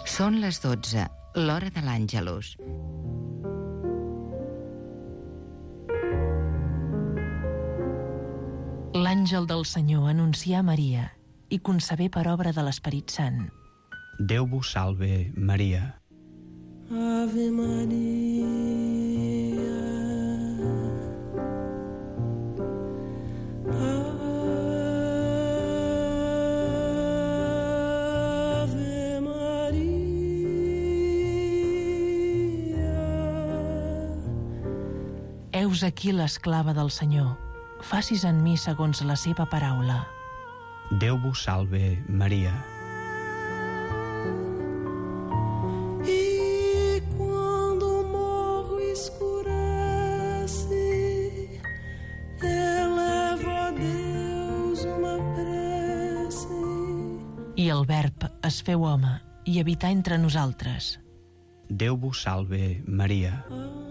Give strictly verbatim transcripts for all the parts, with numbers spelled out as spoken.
Són les dotze, l'hora de l'Àngelus. L'àngel del Senyor anuncià a Maria i concebé per obra de l'Esperit Sant. Déu vos salve, Maria. Ave Maria, Ave Maria. Heus aquí l'esclava del Senyor. Facis en mi segons la seva paraula. Déu vos salve, Maria. E quando o morro escurece, eleva a Deus uma prece. I el Verb es feu home i habità entre nosaltres. Déu vos salve, Maria.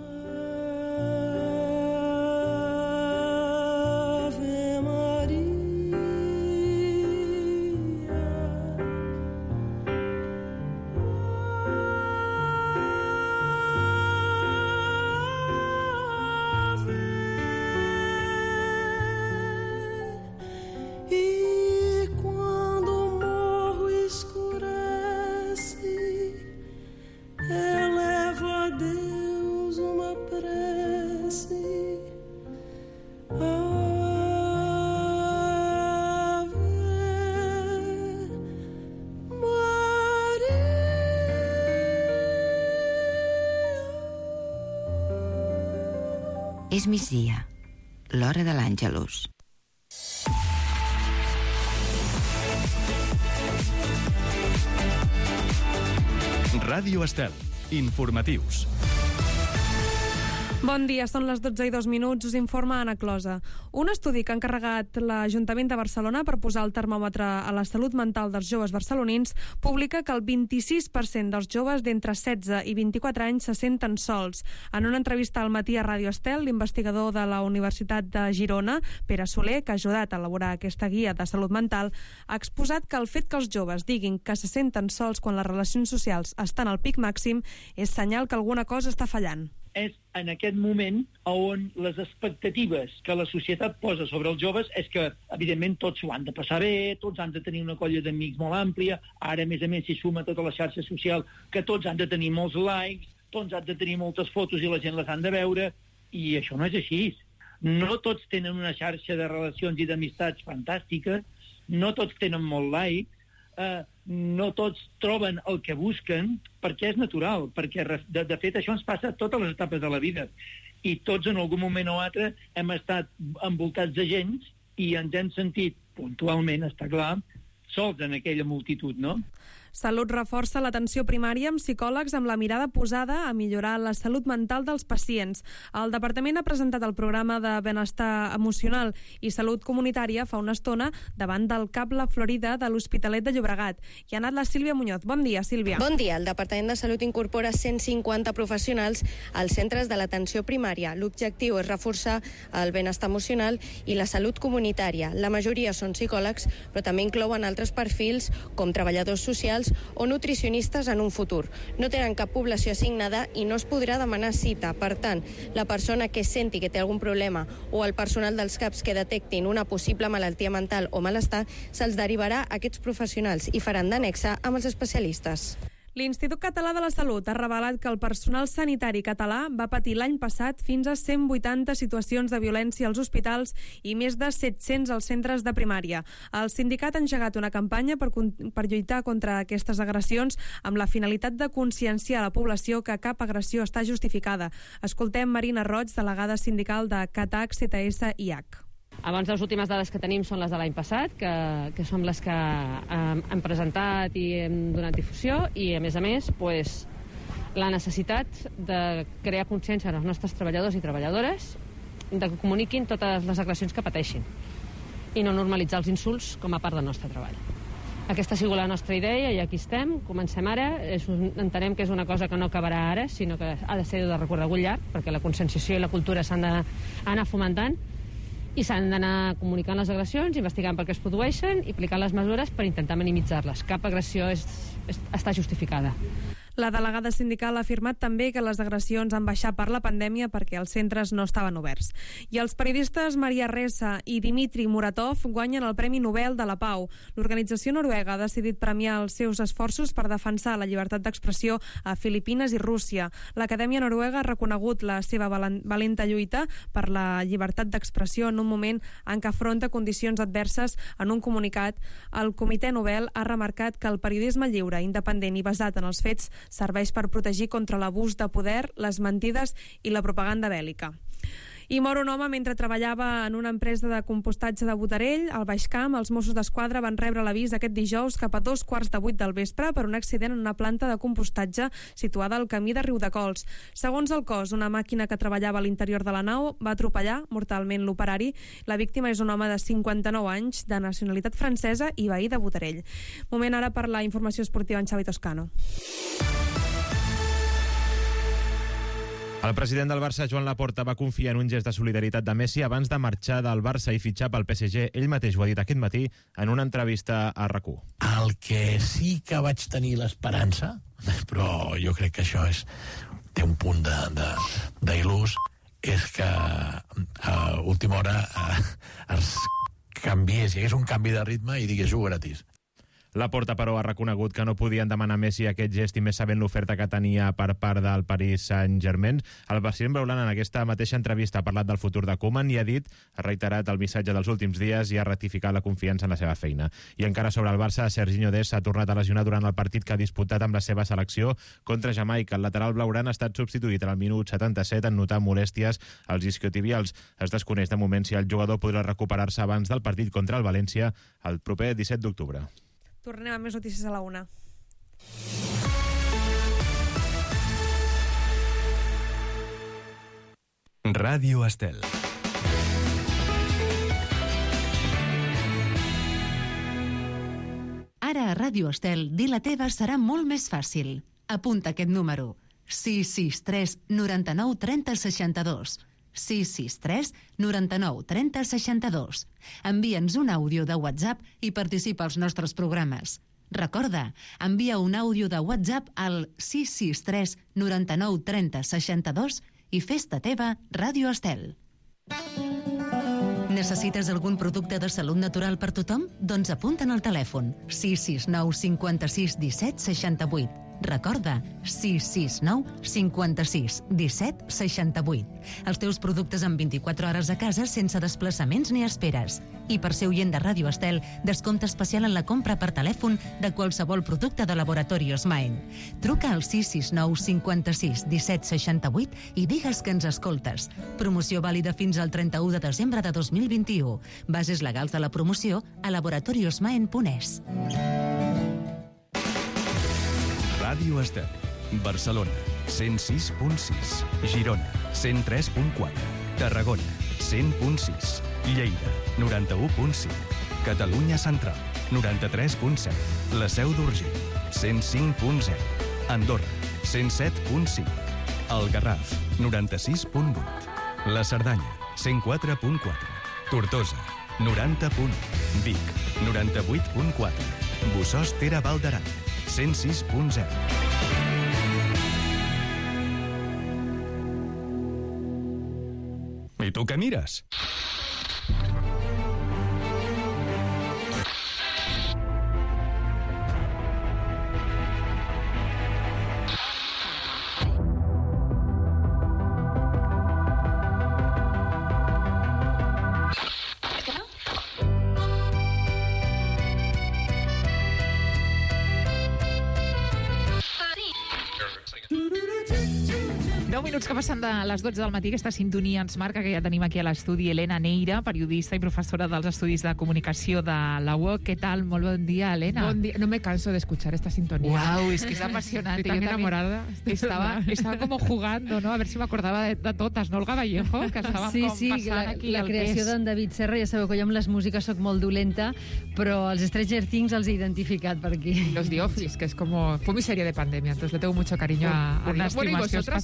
És migdia, l'hora de l'Àngelus. Ràdio Estel, informatius. Bon dia, són les dotze i dos minuts, us informa Anna Closa. Un estudi que ha encarregat l'Ajuntament de Barcelona per posar el termòmetre a la salut mental dels joves barcelonins publica que el vint-i-sis per cent dels joves d'entre setze i vint-i-quatre anys se senten sols. En una entrevista al matí a Ràdio Estel, l'investigador de la Universitat de Girona, Pere Soler, que ha ajudat a elaborar aquesta guia de salut mental, ha exposat que el fet que els joves diguin que se senten sols quan les relacions socials estan al pic màxim és senyal que alguna cosa està fallant. És en aquest moment on les expectatives que la societat posa sobre els joves és que, evidentment, tots ho han de passar bé, tots han de tenir una colla d'amics molt àmplia, ara, a més a més, s'hi suma tota la xarxa social, que tots han de tenir molts likes, tots han de tenir moltes fotos i la gent les han de veure, i això no és així. No tots tenen una xarxa de relacions i d'amistats fantàstiques, no tots tenen molt likes, eh, no tots troben el que busquen, perquè és natural, perquè de, de fet això ens passa a totes les etapes de la vida, i tots en algun moment o altre hem estat envoltats de gent i ens hem sentit puntualment, està clar, sols en aquella multitud, no? Salut reforça l'atenció primària amb psicòlegs amb la mirada posada a millorar la salut mental dels pacients. El Departament ha presentat el programa de benestar emocional i salut comunitària fa una estona davant del CAP La Florida de l'Hospitalet de Llobregat. Hi ha anat la Sílvia Muñoz. Bon dia, Sílvia. Bon dia. El Departament de Salut incorpora cent cinquanta professionals als centres de l'atenció primària. L'objectiu és reforçar el benestar emocional i la salut comunitària. La majoria són psicòlegs, però també inclouen altres perfils com treballadors socials o nutricionistes en un futur. No tenen cap població assignada i no es podrà demanar cita. Per tant, la persona que senti que té algun problema o el personal dels CAPs que detectin una possible malaltia mental o malestar se'ls derivarà a aquests professionals i faran d'annexa amb els especialistes. L'Institut Català de la Salut ha revelat que el personal sanitari català va patir l'any passat fins a cent vuitanta situacions de violència als hospitals i més de set-cents als centres de primària. El sindicat ha engegat una campanya per, per lluitar contra aquestes agressions amb la finalitat de conscienciar la població que cap agressió està justificada. Escoltem Marina Roig, delegada sindical de CATAC C T S I H. Abans, les últimes dades que tenim són les de l'any passat, que, que són les que hem, hem presentat i hem donat difusió, i a més a més pues, la necessitat de crear consciència als nostres treballadors i treballadores de que comuniquin totes les agressions que pateixin i no normalitzar els insults com a part del nostre treball. Aquesta ha sigut la nostra idea i aquí estem, comencem ara. És un, entenem que és una cosa que no acabarà ara, sinó que ha de ser de recorregut llarg, perquè la conscienciació i la cultura s'han d'anar fomentant i s'han d'anar comunicant les agressions, investigant per què es produeixen i aplicant les mesures per intentar minimitzar-les. Cap agressió és està justificada. La delegada sindical ha afirmat també que les agressions han baixat per la pandèmia perquè els centres no estaven oberts. I els periodistes Maria Ressa i Dmitri Muratov guanyen el Premi Nobel de la Pau. L'organització noruega ha decidit premiar els seus esforços per defensar la llibertat d'expressió a Filipines i Rússia. L'Acadèmia Noruega ha reconegut la seva valenta lluita per la llibertat d'expressió en un moment en què afronta condicions adverses. En un comunicat, el Comitè Nobel ha remarcat que el periodisme lliure, independent i basat en els fets serveix per protegir contra l'abús de poder, les mentides i la propaganda bèl·lica. I mor un home mentre treballava en una empresa de compostatge de Botarell, al Baix Camp. Els Mossos d'Esquadra van rebre l'avís aquest dijous cap a dos quarts de vuit del vespre per un accident en una planta de compostatge situada al camí de Riudecols. Segons el cos, una màquina que treballava a l'interior de la nau va atropellar mortalment l'operari. La víctima és un home de cinquanta-nou anys, de nacionalitat francesa i veí de Botarell. Moment ara per la informació esportiva en Xavi Toscano. El president del Barça, Joan Laporta, va confiar en un gest de solidaritat de Messi abans de marxar del Barça i fitxar pel P S G. Ell mateix ho ha dit aquest matí en una entrevista a RAC u. El que sí que vaig tenir l'esperança, però jo crec que això és, té un punt d'il·lús, és que a última hora eh, es canviés, hi hagués un canvi de ritme i digués juga gratis. Laporta, però, ha reconegut que no podien demanar a Messi aquest gest i més sabent l'oferta que tenia per part del Paris Saint-Germain. El president blaugrana en aquesta mateixa entrevista ha parlat del futur de Koeman i ha dit, ha reiterat el missatge dels últims dies i ha ratificat la confiança en la seva feina. I encara sobre el Barça, Serginho Dest s'ha tornat a lesionar durant el partit que ha disputat amb la seva selecció contra Jamaica. El lateral blaugrana ha estat substituït en el minut setanta-set en notar molèsties als isquiotibials. Es desconeix de moment si el jugador podrà recuperar-se abans del partit contra el València el proper disset d'octubre. Tornem amb més notícies a la una. Ràdio Estel. Ara a Ràdio Estel, dir la teva serà molt més fàcil. Apunta aquest número. sis sis tres noranta-nou trenta seixanta-dos. sis sis tres noranta-nou trenta seixanta-dos. Envia'ns un àudio de WhatsApp i participa als nostres programes. Recorda, envia un àudio de WhatsApp al sis sis tres noranta-nou trenta seixanta-dos i fes-te teva Ràdio Estel. Necessites algun producte de salut natural per tothom? Doncs apunta'n al telèfon sis sis nou cinquanta-sis disset seixanta-vuit. Recorda, sis sis nou cinquanta-sis disset seixanta-vuit. Els teus productes en vint-i-quatre hores a casa sense desplaçaments ni esperes. I per ser oient de Ràdio Estel, descompte especial en la compra per telèfon de qualsevol producte de Laboratorios Maen. Truca al sis sis nou cinquanta-sis disset seixanta-vuit i digues que ens escoltes. Promoció vàlida fins al trenta-u de desembre de dos mil vint-i-u. Bases legals de la promoció a laboratoriosmaen punt es. Ràdio Estel. Barcelona, cent sis punt sis. Girona, cent tres punt quatre. Tarragona, cent punt sis. Lleida, noranta-u punt cinc. Catalunya Central, noranta-tres punt set. La Seu d'Urgell, cent cinc punt zero. Andorra, cent set punt cinc. El Garraf, noranta-sis punt vuit. La Cerdanya, cent quatre punt quatre. Tortosa, noranta punt u. Vic, noranta-vuit punt quatre. Bossòst Tere Val d'Aran, cent sis punt zero. I tu què mires? deu minuts que passen de les dotze del matí, aquesta sintonia ens marca que ja tenim aquí a l'estudi Helena Neira, periodista i professora dels Estudis de Comunicació de la U O C. ¿Qué tal? Molt bon dia, Helena. Bon dia. No me canso de escuchar esta sintonía. Wow, es que es apasionante. Estoy tan Yo enamorada. Estaba, estaba como jugando, ¿no? A ver si me acordaba de, de totes, no? El Vallejo, que estàvem sí, com sí, passant la, aquí la el creació pes. d'en David Serra, ja sabeu que jo amb les músiques soc molt dolenta, però els Stranger Things els he identificat per aquí. Los The Office, que es como... Fue mi serie de pandemia, entonces le tengo mucho cariño a... a Una Dios. Bueno, y estimació vosotras, especial. que, ya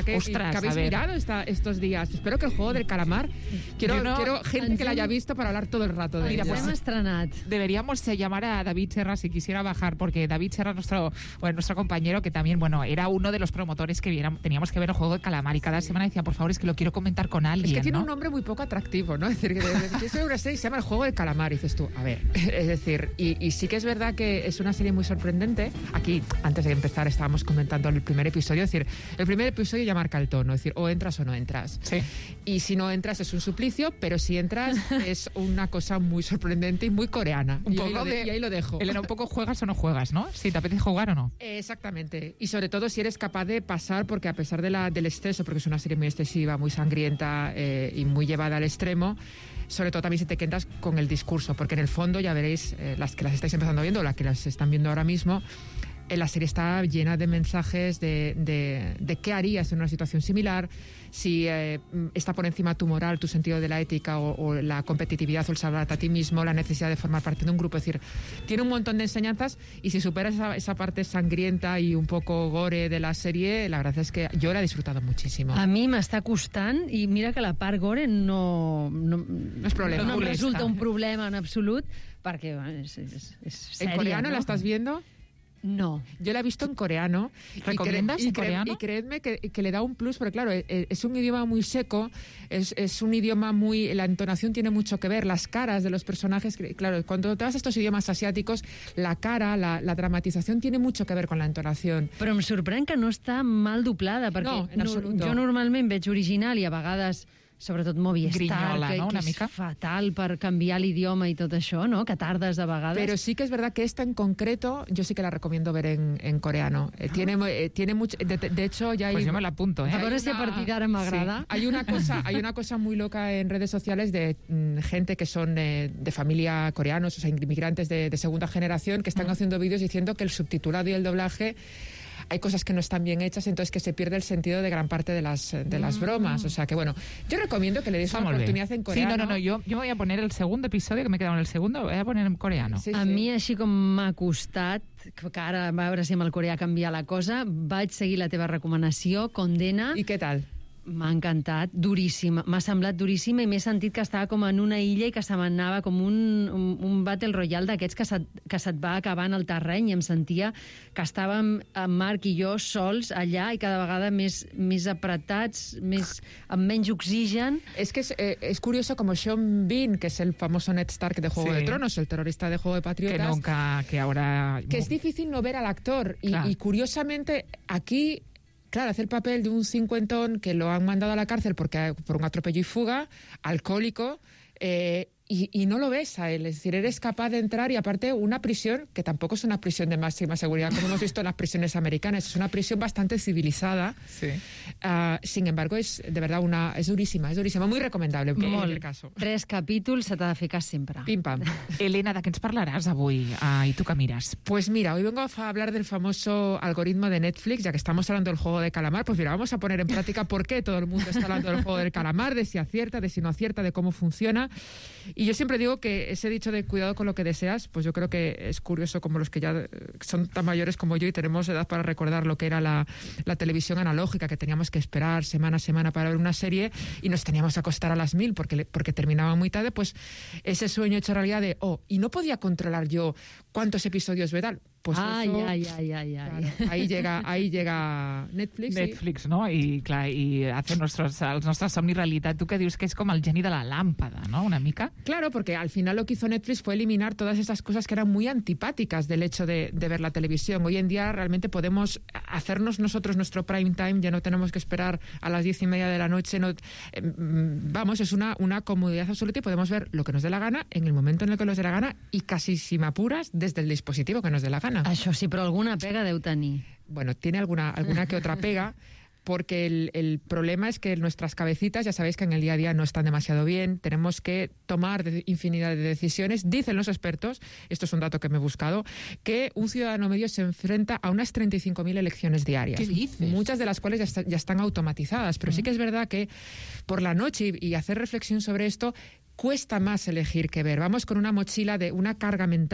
que, Ostras, que habéis a ver. mirado esta, estos días. Espero que el juego del calamar, quiero, Yo no- quiero gente que la haya visto para hablar todo el rato de Mira, ella. pues estrenat. Deberíamos eh, llamar a David Serra si quisiera bajar, porque David Serra, nuestro, bueno, nuestro compañero, que también, bueno, era uno de los promotores que viera- teníamos que ver el juego de calamar y cada semana decía, por favor, es que lo quiero comentar con alguien, Es que tiene ¿no? un nombre muy poco atractivo, ¿no? Es decir, que de- que es una serie que se llama El Juego del Calamar, y dices tú, a ver, es decir, y, y sí que es verdad que es una serie muy sorprendente. Aquí, antes de empezar, estábamos comentando el primer episodio, es decir, el primer episodio ya marca el tono, es decir, o entras o no entras. Sí. Y si no entras es un suplicio, pero si entras es una cosa muy sorprendente y muy coreana. Un y, ahí poco lo de- de- y ahí lo dejo. Elena, un poco juegas o no juegas, ¿no? Si te apetece jugar o no. Exactamente. Y sobre todo si eres capaz de pasar, porque a pesar de la, del exceso, porque es una serie muy excesiva, muy sangrienta eh, y muy llevada al extremo, sobre todo también si te quedas con el discurso, porque en el fondo ya veréis, eh, las que las estáis empezando viendo, las que las están viendo ahora mismo, eh, la serie está llena de mensajes de, de, de qué harías en una situación similar, si eh, está por encima tu moral, tu sentido de la ética o, o la competitividad o el salvarte a ti mismo, la necesidad de formar parte de un grupo. Es decir, tiene un montón de enseñanzas y si superas esa, esa parte sangrienta y un poco gore de la serie, la verdad es que yo la he disfrutado muchísimo. A mi m'està costant, i mira que la part gore no, no, no és problema. no em Molesta. resulta un problema en absolut, perquè bueno, és, és, és ¿En sèria, coreano no? la estás viendo? No. Yo la he visto en coreano. y cre- ¿Recomiendas y en cre- coreano? Y creedme que, que le da un plus, porque claro, e- e- es un idioma muy seco, es, es un idioma muy... La entonación tiene mucho que ver, las caras de los personajes, que- claro, cuando te vas a estos idiomas asiáticos, la cara, la, la dramatización tiene mucho que ver con la entonación. Però em sorprèn que no està mal doblada, perquè No, en absoluto. jo normalment veig original i a vegades sobretot Movistar, Grinyola, que, no? que Una és mica. fatal per canviar l'idioma i tot això, no? Que tardes a vegades. Pero sí que es verdad que esta en concreto, yo sí que la recomiendo ver en, en coreano. Eh, tiene, eh, tiene mucho... De, de hecho, ya hay... Pues yo me la apunto, ¿eh? A veure si a partir d'ara m'agrada. Sí. Hay una cosa, hay una cosa muy loca en redes sociales de mm, gente que son eh, de familia coreanos, o sea, inmigrantes de, de segunda generación, que están haciendo vídeos diciendo que el subtitulado y el doblaje hay cosas que no están bien hechas, entonces que se pierde el sentido de gran parte de las, de las bromas. O sea que, bueno, yo recomiendo que le deis Está una molt bé. oportunidad en coreano. Sí, no, no, no, yo, yo voy a poner el segundo episodio, que me he quedado en el segundo, lo voy a poner en coreano. Sí, A sí. mi, així com m'ha costat, que que ara a veure si amb el coreà canvia la cosa, vaig seguir la teva recomanació, Condena. ¿Y qué tal? M'ha encantat, duríssima. M'ha semblat duríssima i m'he sentit que estava com en una illa i que se m'anava com un, un, un Battle Royale d'aquests que, se't, que se't va acabant el terreny i em sentia que estàvem en Marc i jo sols allà i cada vegada més, més apretats, més, amb menys oxigen. Es que es, eh, es curioso como Sean Bean, que es el famoso Ned Stark de Juego Sí. de Tronos, el terrorista de Juego de Que Patriotas, nunca, que ahora... que es difícil no ver al actor. Y, Claro. y curiosamente, aquí, claro, hace el papel de un cincuentón que lo han mandado a la cárcel porque, por un atropello y fuga, alcohólico, eh, y, y no lo ves a él. Es decir, eres capaz de entrar y aparte una prisión, que tampoco es una prisión de máxima seguridad, como hemos visto en las prisiones americanas, es una prisión bastante civilizada. Sí. Ah, sin embargo, es de verdad una... Es durísima, es durísima. Muy recomendable en Molt. cualquier caso. Tres capítols se t'ha de ficar sempre. Pim, pam. Elena, de què ens parlaràs avui? Ah, I tu que mires? Pues mira, hoy vengo a hablar del famoso algoritmo de Netflix, ya que estamos hablando del juego de calamar, pues mira, vamos a poner en práctica por qué todo el mundo está hablando del juego del calamar, de si acierta, de si no acierta, de cómo funciona. Y yo siempre digo que ese dicho de cuidado con lo que deseas, pues yo creo que es curioso como los que ya eh, son tan mayores como yo y tenemos edad para recordar lo que era la, la televisión analógica, que teníamos que esperar semana a semana para ver una serie y nos teníamos que acostar a las mil porque, le- porque terminaba muy tarde, pues ese sueño hecho realidad de, oh, y no podía controlar yo cuántos episodios ve tal. Pues ai, eso, ai, ai, ai, ai. claro, ahí llega, ahí llega Netflix. sí. Netflix, no? I, clar, i hace nuestros, els nostres somnis realitat. Tu que dius que és com el geni de la làmpada, no?, una mica. Claro, porque al final lo que hizo Netflix fue eliminar todas esas cosas que eran muy antipáticas del hecho de, de ver la televisión. Hoy en día realmente podemos hacernos nosotros nuestro prime time, ya no tenemos que esperar a las diez y media de la noche. No, eh, vamos, es una, una comodidad absoluta y podemos ver lo que nos dé la gana en el momento en el que nos dé la gana y casi si me apuras desde el dispositivo que nos dé la gana. Això sí, però alguna pega deu tenir. Bueno, tiene alguna, alguna que otra pega, porque el, el problema es que nuestras cabecitas, ya sabéis que en el día a día no están demasiado bien, tenemos que tomar de- infinidad de decisiones. Dicen los expertos, esto es un dato que me he buscado, que un ciudadano medio se enfrenta a unas treinta y cinco mil elecciones diarias. ¿Qué dices? Muchas de las cuales ya, está- ya están automatizadas, pero sí que es verdad que por la noche y, y hacer reflexión sobre esto cuesta más elegir qué ver. Vamos con una mochila de una carga mental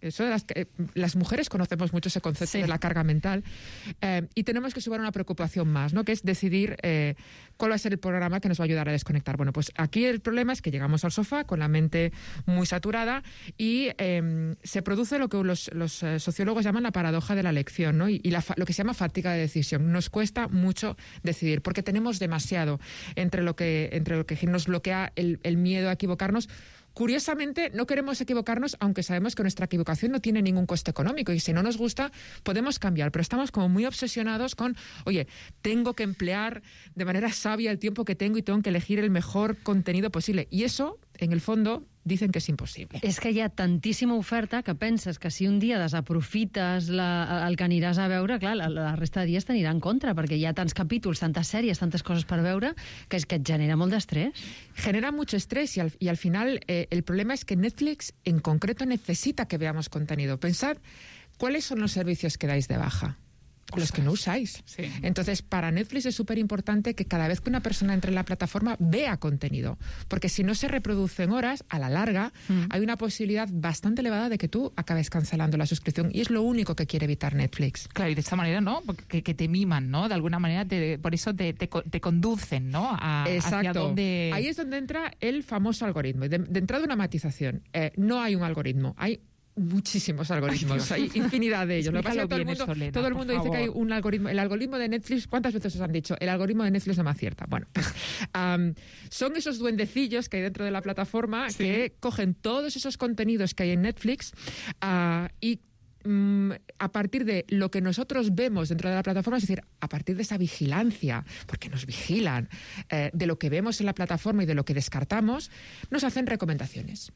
Eso de las, eh, las mujeres conocemos mucho ese concepto sí. de la carga mental eh, y tenemos que sumar una preocupación más, ¿no? Que es decidir eh, cuál va a ser el programa que nos va a ayudar a desconectar. Bueno, pues aquí el problema es que llegamos al sofá con la mente muy saturada y eh, se produce lo que los, los eh, sociólogos llaman la paradoja de la elección, ¿no? Y, y la, lo que se llama fatiga de decisión. Nos cuesta mucho decidir porque tenemos demasiado entre lo que, entre lo que nos bloquea el, el miedo a equivocarnos. Curiosamente, no queremos equivocarnos, aunque sabemos que nuestra equivocación no tiene ningún coste económico y si no nos gusta, podemos cambiar, pero estamos como muy obsesionados con, oye, tengo que emplear de manera sabia el tiempo que tengo y tengo que elegir el mejor contenido posible. Y eso, en el fondo, dicen que és impossible. És que hi ha tantíssima oferta que penses que si un dia desaprofites la, el que aniràs a veure, clar, la, la resta de dies t'anirà en contra, perquè hi ha tants capítols, tantes sèries, tantes coses per veure, que és que et genera molt d'estrès. Genera mucho estrés y al, y al final eh, el problema es que Netflix en concreto necesita que veamos contenido. Pensad, ¿cuáles son los servicios que dais de baja? Los que no usáis. Sí. Entonces, para Netflix es súper importante que cada vez que una persona entre en la plataforma vea contenido, porque si no se reproducen horas, a la larga, mm. hay una posibilidad bastante elevada de que tú acabes cancelando la suscripción y es lo único que quiere evitar Netflix. Claro, y de esta manera, ¿no? Que, que te miman, ¿no? De alguna manera, te, por eso te, te, te conducen, ¿no? A, Exacto. Hacia donde... Ahí es donde entra el famoso algoritmo. De, de entrada, una matización. Eh, no hay un algoritmo, hay muchísimos algoritmos, hay infinidad de ellos. Lo que pasa es que todo el mundo, Solena, todo el mundo dice que hay un algoritmo. El algoritmo de Netflix, ¿cuántas veces os han dicho? El algoritmo de Netflix no me acierta. Bueno, pues, um, son esos duendecillos que hay dentro de la plataforma sí. que cogen todos esos contenidos que hay en Netflix uh, y um, a partir de lo que nosotros vemos dentro de la plataforma, es decir, a partir de esa vigilancia, porque nos vigilan, eh, de lo que vemos en la plataforma y de lo que descartamos, nos hacen recomendaciones.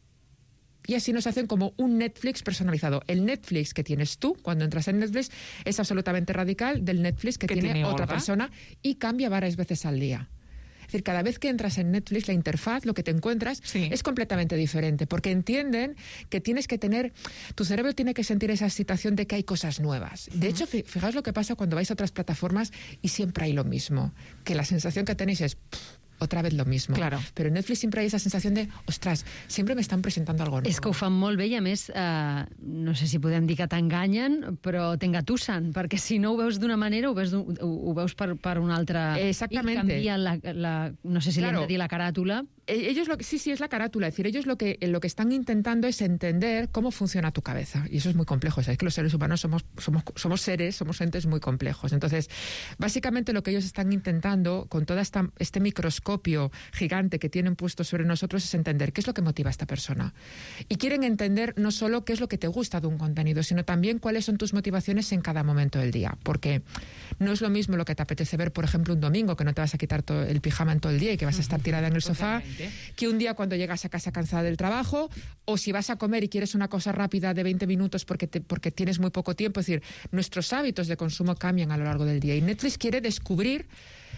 Y así nos hacen como un Netflix personalizado. El Netflix que tienes tú cuando entras en Netflix es absolutamente radical del Netflix que, que tiene, tiene otra Olga? persona y cambia varias veces al día. Es decir, cada vez que entras en Netflix, la interfaz, lo que te encuentras, sí. es completamente diferente, porque entienden que tienes que tener, tu cerebro tiene que sentir esa excitación de que hay cosas nuevas. De uh-huh. hecho, fijaos lo que pasa cuando vais a otras plataformas y siempre hay lo mismo, que la sensación que tenéis es... Pff, otra vez lo mismo. Claro. Pero en Netflix siempre hay esa sensación de, ostras, siempre me están presentando algo nuevo. És que ho fan molt bé i a més, eh, no sé si podem dir que t'enganyen, però t'engatussen, perquè si no ho veus d'una manera, ho veus, ho, ho veus per, per una altra... Exactamente. I canvia la, la, no sé si claro. li hem de dir la caràtula. Ellos lo que, sí, sí, es la carátula. Es decir, ellos lo que, lo que están intentando es entender cómo funciona tu cabeza. Y eso es muy complejo. Sabéis que los seres humanos somos, somos, somos seres, somos entes muy complejos. Entonces, básicamente lo que ellos están intentando con todo esta, este microscopio gigante que tienen puesto sobre nosotros es entender qué es lo que motiva a esta persona. Y quieren entender no solo qué es lo que te gusta de un contenido, sino también cuáles son tus motivaciones en cada momento del día. Porque no es lo mismo lo que te apetece ver, por ejemplo, un domingo, que no te vas a quitar todo el pijama en todo el día y que vas a estar tirada en el sofá, que un día cuando llegas a casa cansada del trabajo, o si vas a comer y quieres una cosa rápida de veinte minutos porque, te, porque tienes muy poco tiempo. Es decir, nuestros hábitos de consumo cambian a lo largo del día y Netflix quiere descubrir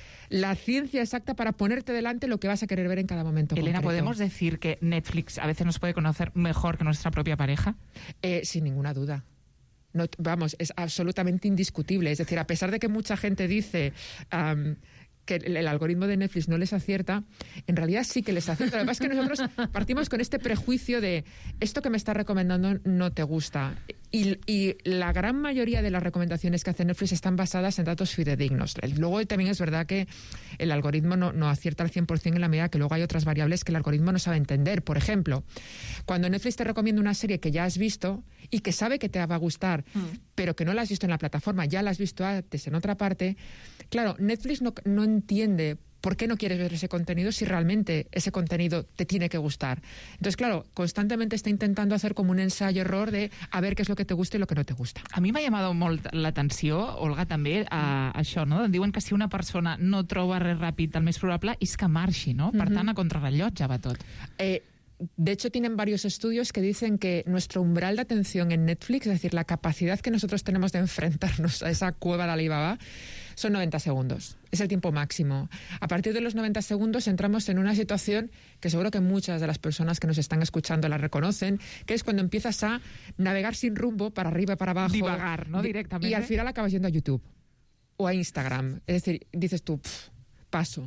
la ciencia exacta para ponerte delante lo que vas a querer ver en cada momento. Elena, concreto. ¿podemos decir que Netflix a veces nos puede conocer mejor que nuestra propia pareja? Eh, sin ninguna duda. No, vamos, es absolutamente indiscutible. Es decir, a pesar de que mucha gente dice... Um, que el, el algoritmo de Netflix no les acierta, en realidad sí que les acierta. Lo que pasa es que nosotros partimos con este prejuicio de esto que me está recomendando no te gusta. Y, y la gran mayoría de las recomendaciones que hace Netflix están basadas en datos fidedignos. Luego también es verdad que el algoritmo no, no acierta al cien por ciento en la medida que luego hay otras variables que el algoritmo no sabe entender. Por ejemplo, cuando Netflix te recomienda una serie que ya has visto y que sabe que te va a gustar, mm. pero que no la has visto en la plataforma, ya la has visto antes en otra parte, claro, Netflix no, no entiende por qué no quieres ver ese contenido si realmente ese contenido te tiene que gustar. Entonces, claro, constantemente está intentando hacer como un ensayo-error de a ver qué és lo que te gusta i lo que no te gusta. A mi m'ha llamat molt l'atenció, Olga, també, a, a això, no? Diuen que si una persona no troba res ràpid, el més probable és que marxi, no? Per tant, a contrarrellotge va tot. Eh, De hecho, tienen varios estudios que dicen que nuestro umbral de atención en Netflix, es decir, la capacidad que nosotros tenemos de enfrentarnos a esa cueva de Alibaba, son noventa segundos. Es el tiempo máximo. A partir de los noventa segundos entramos en una situación que seguro que muchas de las personas que nos están escuchando la reconocen, que es cuando empiezas a navegar sin rumbo para arriba y para abajo. Divagar, ¿no? Directamente. Y al final acabas yendo a YouTube o a Instagram. Es decir, dices tú, pff, paso.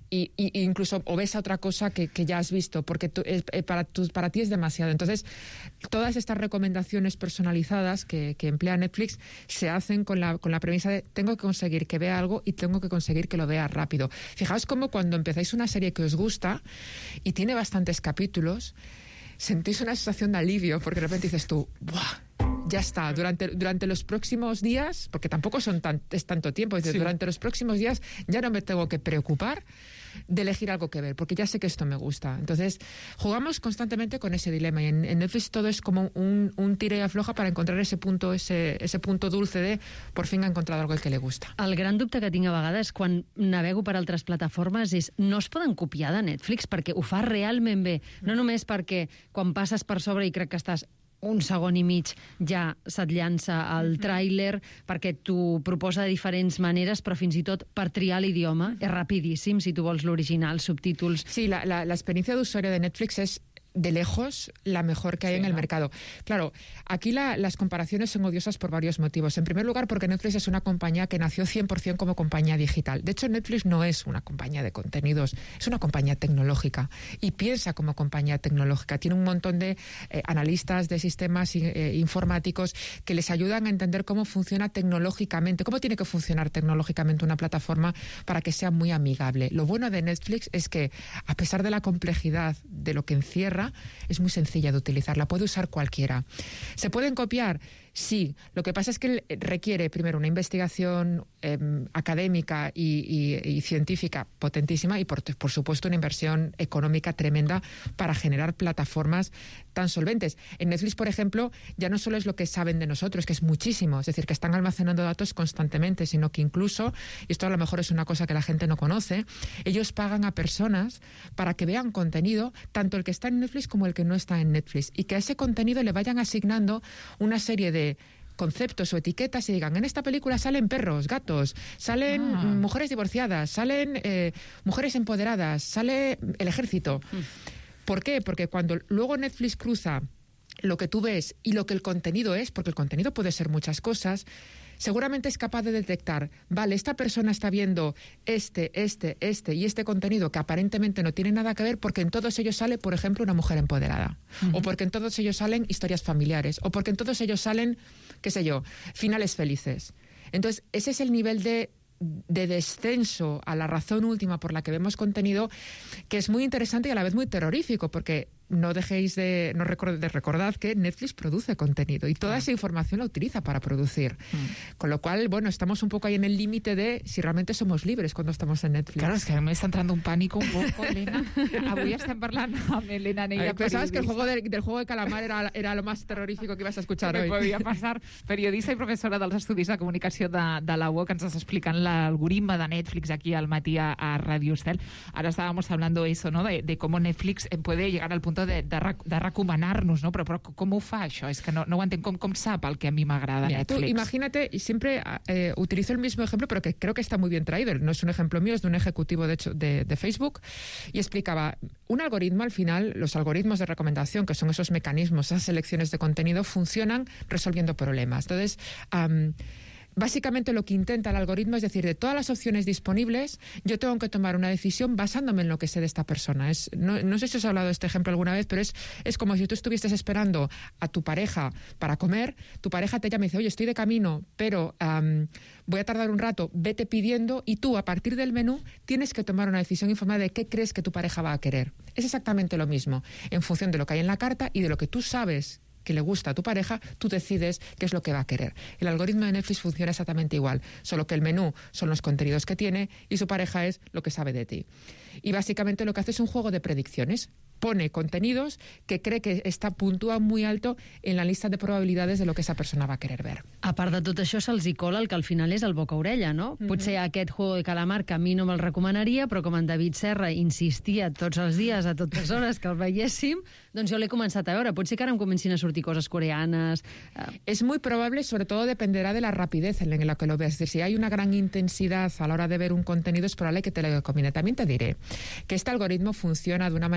y, y incluso o ves a otra cosa que, que ya has visto, porque tú, eh, para, tu, para ti es demasiado. Entonces, todas estas recomendaciones personalizadas que, que emplea Netflix se hacen con la, con la premisa de tengo que conseguir que vea algo y tengo que conseguir que lo vea rápido. Fijaos cómo cuando empezáis una serie que os gusta y tiene bastantes capítulos, sentís una sensación de alivio, porque de repente dices tú, ¡buah! Ya está, durante, durante los próximos días, porque tampoco son tan, es tanto tiempo, dices, sí. durante los próximos días ya no me tengo que preocupar de elegir algo que ver, porque ya sé que esto me gusta. Entonces, jugamos constantemente con ese dilema, y en, en Netflix todo es como un, un tira y afloja para encontrar ese punto, ese, ese punto dulce de por fin ha encontrado algo que le gusta. El gran dubte que tinc a vegades quan navego per altres plataformes és no es poden copiar de Netflix perquè ho fa realment bé, no només perquè quan passes per sobre i crec que estàs un segon i mig ja se't llança el tràiler perquè t'ho proposa de diferents maneres, però fins i tot per triar l'idioma és rapidíssim si tu vols l'original, subtítols... Sí, la, la, la experiencia de usuario de Netflix es de lejos la mejor que hay sí, en el ¿no? mercado. Claro, aquí la, las comparaciones son odiosas por varios motivos. En primer lugar, porque Netflix es una compañía que nació cien por ciento como compañía digital. De hecho, Netflix no es una compañía de contenidos, es una compañía tecnológica y piensa como compañía tecnológica. Tiene un montón de eh, analistas de sistemas eh, informáticos que les ayudan a entender cómo funciona tecnológicamente, cómo tiene que funcionar tecnológicamente una plataforma para que sea muy amigable. Lo bueno de Netflix es que, a pesar de la complejidad de lo que encierra, es muy sencilla de utilizar, la puede usar cualquiera. ¿Se pueden copiar? Sí. Lo que pasa es que requiere primero una investigación eh, académica y, y, y científica potentísima y por, por supuesto una inversión económica tremenda para generar plataformas tan solventes. En Netflix, por ejemplo, ya no solo es lo que saben de nosotros, que es muchísimo, es decir, que están almacenando datos constantemente, sino que incluso, y esto a lo mejor es una cosa que la gente no conoce, ellos pagan a personas para que vean contenido, tanto el que está en Netflix como el que no está en Netflix, y que a ese contenido le vayan asignando una serie de conceptos o etiquetas y digan, en esta película salen perros, gatos, salen ah. mujeres divorciadas, salen eh, mujeres empoderadas, sale el ejército. Mm. ¿Por qué? Porque cuando luego Netflix cruza lo que tú ves y lo que el contenido es, porque el contenido puede ser muchas cosas, seguramente es capaz de detectar, vale, esta persona está viendo este, este, este y este contenido que aparentemente no tiene nada que ver porque en todos ellos sale, por ejemplo, una mujer empoderada. Uh-huh. O porque en todos ellos salen historias familiares. O porque en todos ellos salen, qué sé yo, finales felices. Entonces, ese es el nivel de de descenso a la razón última por la que vemos contenido, que es muy interesante y a la vez muy terrorífico, porque no dejéis de, no record, de recordad que Netflix produce contenido y toda esa información la utiliza para producir. Mm. Con lo cual, bueno, estamos un poco ahí en el límite de si realmente somos libres cuando estamos en Netflix. Claro, es que me está entrando un pánico un poco, Elena. Avui estem parlant amb Elena Neira, pero sabes que el juego de, del juego de calamar era, era lo más terrorífico que ibas a escuchar hoy. Podria passar. Periodista i professora dels Estudis de Comunicació de, de la U O C, que ens està explicant l'algoritme de Netflix aquí al matí a, a Radio Estel. Ahora estábamos hablando eso, ¿no? De, de cómo Netflix puede llegar al punto de, de, de recomanar-nos, ¿no? Però, però com ho fa això? És que no, no ho entenc. Com, com sap el que a mi m'agrada Netflix? Tú imagínate, y siempre eh, utilizo el mismo ejemplo, pero que creo que está muy bien traído. No es un ejemplo mío, es de un ejecutivo de, hecho, de, de Facebook, y explicaba, un algoritmo al final, los algoritmos de recomendación, que son esos mecanismos, esas selecciones de contenido, funcionan resolviendo problemas. Entonces, um, básicamente lo que intenta el algoritmo es decir, de todas las opciones disponibles, yo tengo que tomar una decisión basándome en lo que sé de esta persona. Es, no, no sé si os he hablado de este ejemplo alguna vez, pero es, es como si tú estuvieses esperando a tu pareja para comer, tu pareja te llama y dice, oye, estoy de camino, pero um, voy a tardar un rato, vete pidiendo, y tú, a partir del menú, tienes que tomar una decisión informada de qué crees que tu pareja va a querer. Es exactamente lo mismo, en función de lo que hay en la carta y de lo que tú sabes que le gusta a tu pareja, tú decides qué es lo que va a querer. El algoritmo de Netflix funciona exactamente igual, solo que el menú son los contenidos que tiene y su pareja es lo que sabe de ti. Y básicamente lo que hace es un juego de predicciones. Pone contenidos que cree que està puntúa muy alto en la lista de probabilidades de lo que esa persona va a querer ver. A part de tot això, se'ls hi cola el que al final és el boca-orella, no? Mm-hmm. Potser aquest juego de calamar que a mi no me'l recomanaria, però com en David Serra insistia tots els dies, a totes hores, que el veiéssim, doncs jo l'he començat a veure. Potser que ara em comencin a sortir coses coreanes. Es muy probable, sobre todo dependerá de la rapidez en la que lo veas. Es decir, si hay una gran intensidad a la hora de ver un contenido, es probable que te lo recomiende. También te diré que este algoritmo funciona de una manera bastante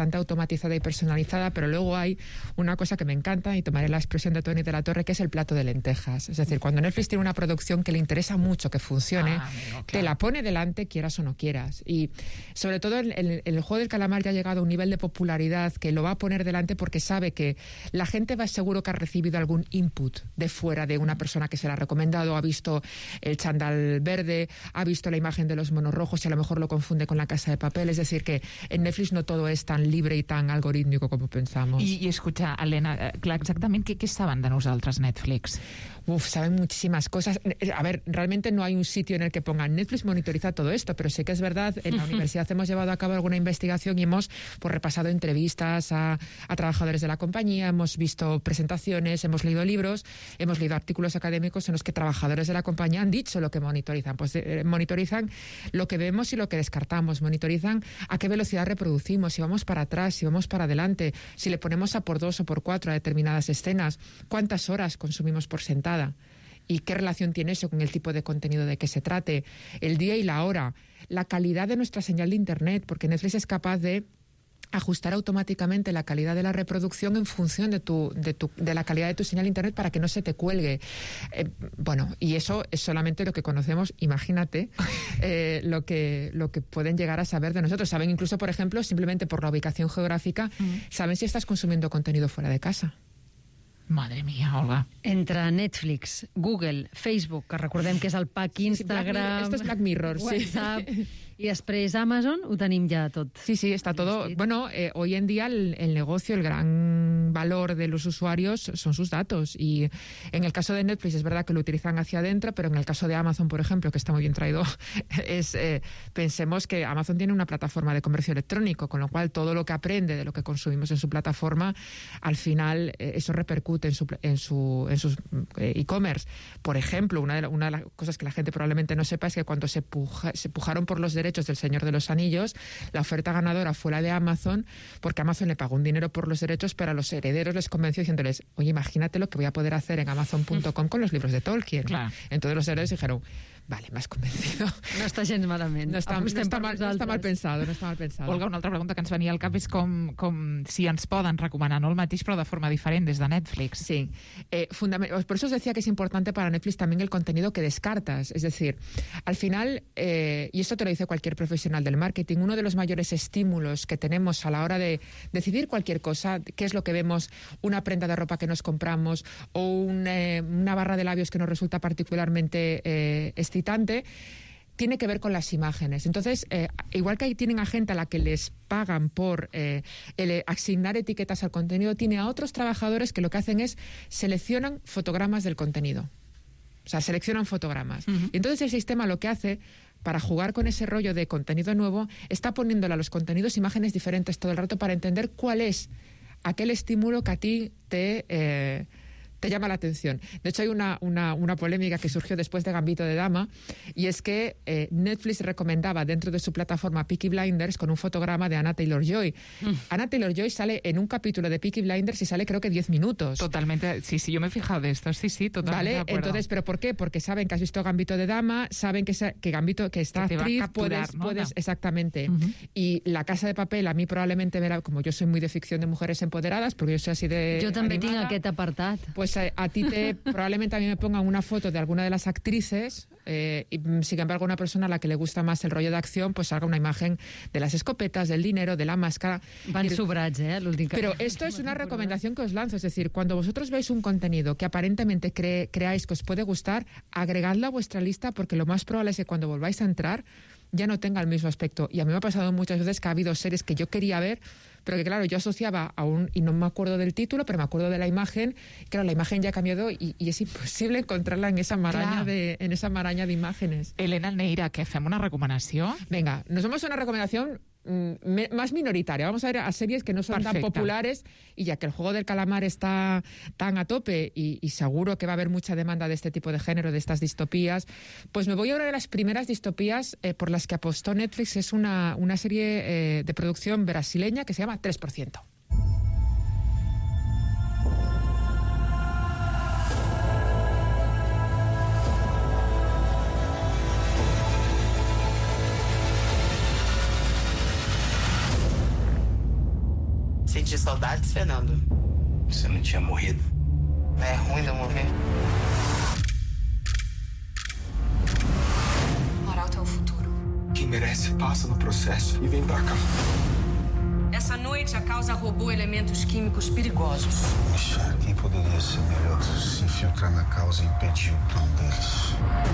bastante automatizada y personalizada, pero luego hay una cosa que me encanta, y tomaré la expresión de Tony de la Torre, que es el plato de lentejas. Es decir, cuando Netflix tiene una producción que le interesa mucho que funcione, ah, amigo, claro. te la pone delante, quieras o no quieras. Y sobre todo el, el, el juego del calamar ya ha llegado a un nivel de popularidad que lo va a poner delante porque sabe que la gente va seguro que ha recibido algún input de fuera de una persona que se la ha recomendado, ha visto el chándal verde, ha visto la imagen de los monos rojos y a lo mejor lo confunde con La Casa de Papel. Es decir, que en Netflix no todo es tan libre y tan algorítmico como pensamos. I, i escucha, Elena, clar, exactament què, què saben de nosaltres Netflix? Uf, saben muchísimas cosas. A ver, realmente no hay un sitio en el que pongan Netflix monitoriza todo esto, pero sí que es verdad, en la universidad hemos llevado a cabo alguna investigación y hemos pues, repasado entrevistas a, a trabajadores de la compañía, hemos visto presentaciones, hemos leído libros, hemos leído artículos académicos en los que trabajadores de la compañía han dicho lo que monitorizan. Pues eh, monitorizan lo que vemos y lo que descartamos, monitorizan a qué velocidad reproducimos, si vamos para atrás, si vamos para adelante, si le ponemos a por dos o por cuatro a determinadas escenas, cuántas horas consumimos por sentada. ¿Y qué relación tiene eso con el tipo de contenido de que se trate? El día y la hora, la calidad de nuestra señal de Internet, porque Netflix es capaz de ajustar automáticamente la calidad de la reproducción en función de tu, de tu, de la calidad de tu señal de Internet para que no se te cuelgue. Eh, bueno, y eso es solamente lo que conocemos. Imagínate eh, lo que lo que pueden llegar a saber de nosotros. Saben incluso, por ejemplo, simplemente por la ubicación geográfica, mm. saben si estás consumiendo contenido fuera de casa. Madre mía, Olga. Entre Netflix, Google, Facebook, que recordem que és el pack Instagram... Esto es Black Mirror, WhatsApp, sí. Y després Amazon, ho tenim ja tot. Sí, sí, está todo... Bueno, eh, hoy en día el, el negocio, el gran valor de los usuarios son sus datos. Y en el caso de Netflix es verdad que lo utilizan hacia adentro, pero en el caso de Amazon, por ejemplo, que está muy bien traído, es eh, pensemos que Amazon tiene una plataforma de comercio electrónico, con lo cual todo lo que aprende de lo que consumimos en su plataforma, al final eh, eso repercute en su en su en sus eh, e-commerce. Por ejemplo, una de, la, una de las cosas que la gente probablemente no sepa es que cuando se, puja, se pujaron por los derechos del Señor de los Anillos, la oferta ganadora fue la de Amazon, porque Amazon le pagó un dinero por los derechos, pero a los herederos les convenció diciéndoles, oye, imagínate lo que voy a poder hacer en Amazon punto com con los libros de Tolkien. Claro. Entonces los herederos dijeron, vale, m'has convencido. No està gens malament. No està, no, està mal, no està mal pensado, no està mal pensado. Olga, una altra pregunta que ens venia al cap és com, com si ens poden recomanar, no el mateix, però de forma diferent des de Netflix. Sí. Eh, por eso os decía que es importante para Netflix también el contenido que descartas. Es decir, al final, eh, y esto te lo dice cualquier profesional del marketing, uno de los mayores estímulos que tenemos a la hora de decidir cualquier cosa, qué es lo que vemos, una prenda de ropa que nos compramos o un, eh, una barra de labios que nos resulta particularmente eh, excitante, tiene que ver con las imágenes. Entonces, eh, igual que ahí tienen a gente a la que les pagan por eh, el asignar etiquetas al contenido, tiene a otros trabajadores que lo que hacen es seleccionan fotogramas del contenido. O sea, seleccionan fotogramas. Uh-huh. Y entonces el sistema lo que hace, para jugar con ese rollo de contenido nuevo, está poniéndole a los contenidos imágenes diferentes todo el rato para entender cuál es aquel estímulo que a ti te... Eh, te llama la atención. De hecho, hay una, una, una polémica que surgió después de Gambito de Dama, y es que eh, Netflix recomendaba dentro de su plataforma Peaky Blinders con un fotograma de Anna Taylor-Joy. Mm. Anna Taylor-Joy sale en un capítulo de Peaky Blinders y sale creo que diez minutos. Totalmente, sí, sí, yo me he fijado de esto, sí, sí, totalmente ¿Vale? de acuerdo. Entonces, ¿pero por qué? Porque saben que has visto Gambito de Dama, saben que, que Gambito, que esta que actriz capturar, puedes, ¿no? puedes exactamente. Uh-huh. Y La Casa de Papel, a mí probablemente, verá, como yo soy muy de ficción de mujeres empoderadas, porque yo soy así de Jo també animada, tinc aquest apartat. Pues a, a ti te probablemente a mí me pongan una foto de alguna de las actrices eh, y sin embargo una persona a la que le gusta más el rollo de acción pues salga una imagen de las escopetas, del dinero, de la máscara. Van sobrats, eh? Pero esto es una recomendación que os lanzo, es decir, cuando vosotros veis un contenido que aparentemente cre creáis que os puede gustar, agregadlo a vuestra lista porque lo más probable es que cuando volváis a entrar ya no tenga el mismo aspecto. Y a mí me ha pasado muchas veces que ha habido series que yo quería ver, pero que claro, yo asociaba a un, y no me acuerdo del título, pero me acuerdo de la imagen, claro, la imagen ya ha cambiado y, y es imposible encontrarla en esa maraña de, en esa maraña de imágenes. Elena Neira, que fem una recomanació? Venga, nos vamos a una recomendación mm, más minoritaria. Vamos a ver a series que no son Perfecte. tan populares, y ya que el juego del calamar está tan a tope y, y seguro que va a haber mucha demanda de este tipo de género, de estas distopías, pues me voy a una de las primeras distopías eh, por las que apostó Netflix. Es una, una serie eh, de producción brasileña que se llama tres por ciento. sentir saudades, Fernando? Você não tinha morrido. É ruim de eu morrer. Moral é o futuro. Quem merece passa no processo e vem pra cá. Essa noite a causa roubou elementos químicos perigosos. Puxa, quem poderia ser melhor se infiltrar na causa e impedir o plano deles?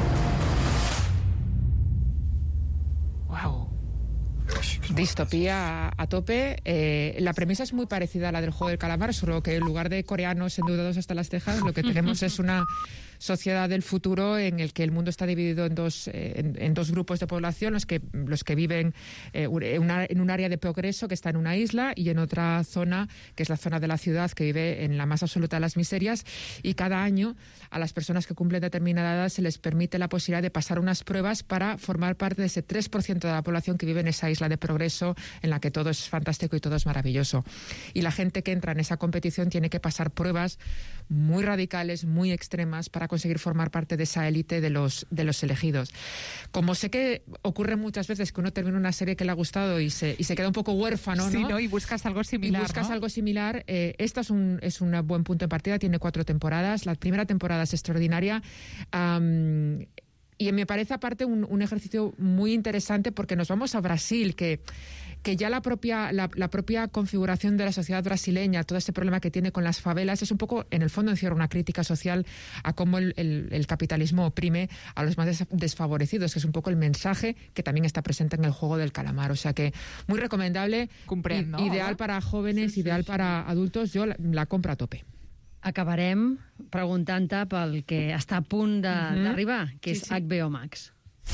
Wow. Distopía a tope. Eh, la premisa es muy parecida a la del juego del calamar, solo que en lugar de coreanos endeudados hasta las cejas, lo que tenemos es una sociedad del futuro en el que el mundo está dividido en dos, eh, en, en dos grupos de población, los que, los que viven eh, una, en un área de progreso que está en una isla y en otra zona, que es la zona de la ciudad, que vive en la más absoluta de las miserias, y cada año a las personas que cumplen determinada edad se les permite la posibilidad de pasar unas pruebas para formar parte de ese tres por ciento de la población que vive en esa isla de progreso en la que todo es fantástico y todo es maravilloso. Y la gente que entra en esa competición tiene que pasar pruebas muy radicales, muy extremas, para conseguir formar parte de esa élite de los, de los elegidos. Como sé que ocurre muchas veces que uno termina una serie que le ha gustado y se, y se queda un poco huérfano, ¿no? Sí, ¿no? Y buscas algo similar, Y buscas ¿no? algo similar. Eh, esta es un, es un buen punto de partida, tiene cuatro temporadas. La primera temporada es extraordinaria. Um, y me parece aparte un, un ejercicio muy interesante porque nos vamos a Brasil, que... que ya la propia, la, la propia configuración de la sociedad brasileña, todo este problema que tiene con las favelas, es un poco, en el fondo, encierra una crítica social a cómo el, el, el capitalismo oprime a los más des, desfavorecidos, que es un poco el mensaje que también está presente en el juego del calamar. O sea que muy recomendable, Comprendo, i, ideal no? para jóvenes, sí, sí, ideal sí. para adultos. Jo la, la compro a tope. Acabarem preguntant-te pel que està a punt d'arribar, Mm-hmm. que és sí, sí. H B O Max.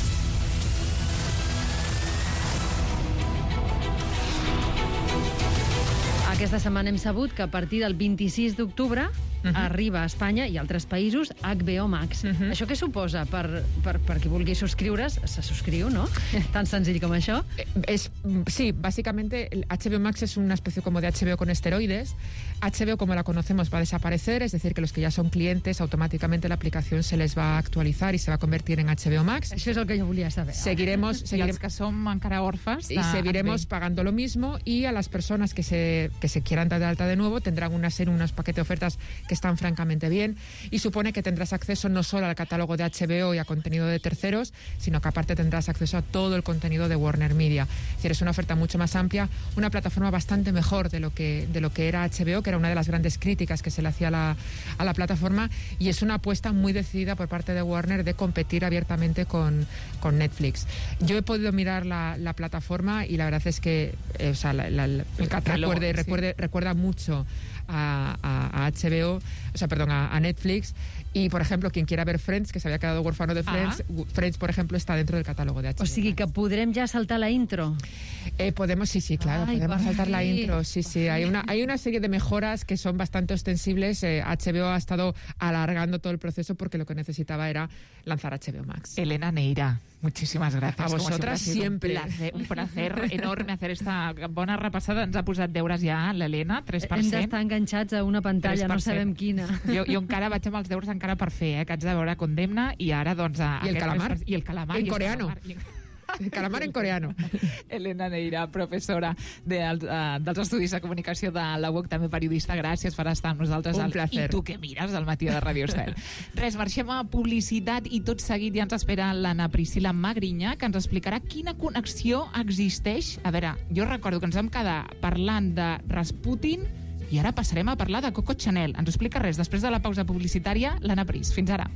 Aquesta setmana hem sabut que a partir del vint-i-sis d'octubre uh-huh. arriba a Espanya i altres països H B O Max. Uh-huh. Això què suposa? Per, per, per qui vulgui subscriure's, se subscriu, ¿no? Tan senzill com això. Es, sí, básicamente el H B O Max es una especie como de H B O con esteroides. H B O, como la conocemos, va a desaparecer, es decir, que los que ya son clientes, automáticamente la aplicación se les va a actualizar y se va a convertir en H B O Max. Això és el que jo volia saber. Seguiremos, I seguiremos els que som encara orfes de y seguiremos H B O. pagando lo mismo, y a las personas que se, que se quieran dar de alta de nuevo tendrán una serie, unos paquetes de ofertas que están francamente bien, y supone que tendrás acceso no solo al catálogo de H B O y a contenido de terceros, sino que aparte tendrás acceso a todo el contenido de Warner Media. Es decir, es una oferta mucho más amplia, una plataforma bastante mejor de lo que, de lo que era H B O, que era una de las grandes críticas que se le hacía a la, a la plataforma, y es una apuesta muy decidida por parte de Warner de competir abiertamente con, con Netflix. Yo he podido mirar la, la plataforma y la verdad es que eh, o sea, la, la, la, el catálogo, recuerde, sí. recuerde, recuerda mucho a, a, a H B O, o sea, perdón, a, a Netflix. Y, por ejemplo, quien quiera ver Friends, que se había quedado huérfano de Friends, Ah. Friends, por ejemplo, está dentro del catálogo de H B O. O sigui que podrem ja saltar la intro. Eh, podemos, sí, sí, claro, Ay, podemos por saltar la fin. intro. Sí, sí, hay una, hay una serie de mejoras que son bastante ostensibles. Eh, H B O ha estado alargando todo el proceso porque lo que necesitaba era lanzar H B O Max. Elena Neira, muchísimas gracias. A Como vosotras ha sido siempre. Un placer, un placer enorme hacer esta bona repassada. Ens ha posat deures ja l'Helena, tres per Hem cent. d'estar enganxats a una pantalla, no sabem quina. Jo, jo encara vaig amb els deures encara per fer, eh, que haig de veure Condemna i ara, doncs... A, I el aquest calamar. tres per- I el calamar. En i el coreano. calamar. El calamar en coreano. Elena Neira, professora de, uh, dels Estudis de Comunicació de la U O C, també periodista. Gràcies per estar amb nosaltres. Un al placer. I tu què mires al matí de Ràdio Estel. Res, marxem a publicitat i tot seguit ja ens espera l'Anna Priscila Magrinyà, que ens explicarà quina connexió existeix. A veure, jo recordo que ens vam quedar parlant de Rasputin i ara passarem a parlar de Coco Chanel. Ens ho explica res després de la pausa publicitària, l'Anna Pris. Fins ara.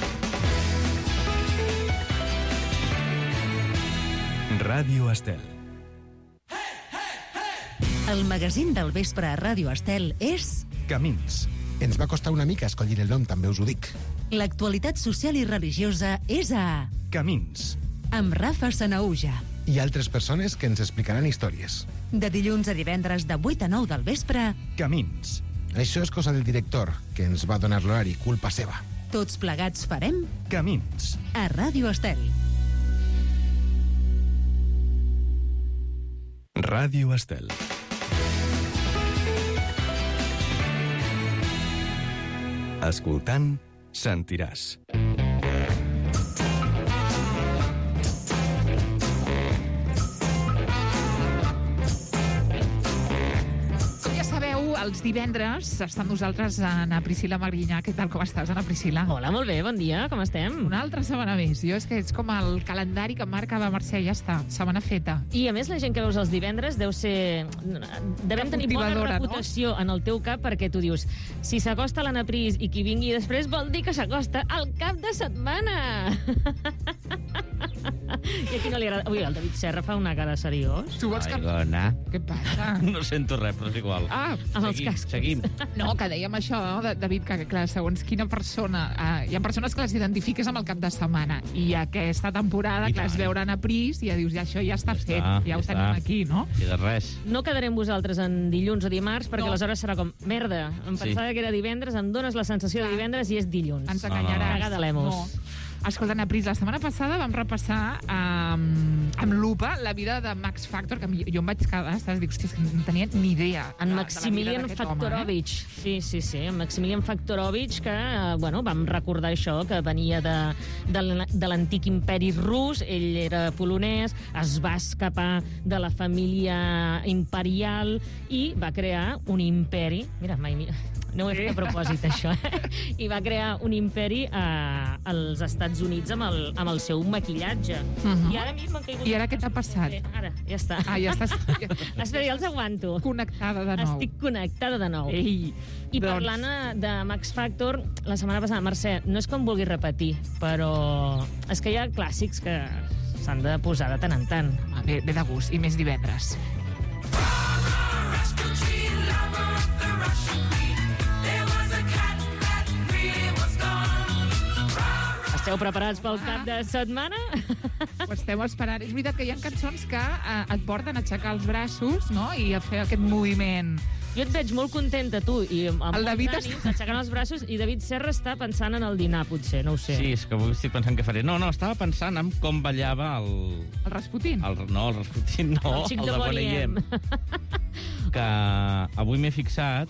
Ràdio Estel. El magazín del vespre a Ràdio Estel és Camins. Ens va costar una mica escollir el nom, també us ho dic. l'actualitat social i religiosa és a Camins. amb Rafa Sanaúja. I altres persones que ens explicaran històries. De dilluns a divendres de vuit a nou del vespre. Camins. Això és cosa del director, que ens va donar l'horari, culpa seva. Tots plegats farem Camins. a Ràdio Estel. Ràdio Estel. Escoltant, sentiràs. els divendres està amb nosaltres Ana Priscila Magrinyà. Què tal, com estàs, Ana Priscila? Hola, molt bé, bon dia, com estem? Una altra setmana més. Jo és que és com el calendari que marca la Mercè, ja està, setmana feta. I a més la gent que veus els divendres deu ser... Devem tenir bona reputació, no? En el teu cap, perquè tu dius, si s'acosta l'Anna Pris i qui vingui després vol dir que s'acosta al cap de setmana. I a qui no li agrada? Ui, el David Serra fa una cara seriós. Tu vols Ai, que... dona. Què passa? No sento res, però és igual. Ah, amb els seguim, cascos. seguim. No, que dèiem això, no, David, que clar, segons quina persona... Eh, hi ha persones que les identifiques amb el cap de setmana, i aquesta temporada, I que es tant. veure Anna Pris, ja dius, ja això ja està fet, Ah, ja ho està. tenim aquí, no? I de res. No quedarem vosaltres en dilluns o dimarts, perquè No. aleshores serà com, merda, em Sí. pensava que era divendres, em dones la sensació de divendres i és dilluns. Ens enganyaràs. Cagada l'emos. No. Escolta, Anna Pris, la setmana passada vam repassar um, amb lupa la vida de Max Factor, que jo em vaig quedar, estàs, dic, hòstia, és que no tenia ni idea. En de- Maximilian de la vida d'aquest home, Faktorovich. Sí, sí, sí, en Maximilian Faktorovich, que, eh, bueno, vam recordar això, que venia de, de, l- de l'antic imperi rus, ell era polonès, es va escapar de la família imperial i va crear un imperi... Mira, mai... Mira, no ho he fet a propòsit, això, eh? I va crear un imperi a, als Estats Units amb el, amb el seu maquillatge. Mhm. I ara a mi m'han caigut... I ara què t'ha passat? Bé, ara, ja està. Ah, ja estàs... Espera, ja els aguanto. Connectada de nou. Estic connectada de nou. Ei, I doncs- parlant eh, de Max Factor, la setmana passada, Mercè, no és que em vulgui repetir, però és que hi ha clàssics que s'han de posar de tant en tant. Ah, Ve, ve de gust, i més divendres. Esteu preparats pel cap de setmana? Ho estem esperant. És veritat que hi ha cançons que eh, et porten a aixecar els braços, no?, i a fer aquest moviment. Jo et veig molt contenta, tu, i amb El molts David ànims, aixecant els braços, i David Serra està pensant en el dinar, potser, no ho sé. Sí, és que avui estic pensant què faré. No, no, estava pensant en com ballava el... El Rasputin? el no, el Rasputin no, El xic de de Bonnie Bonnie M. M. Que avui m'he fixat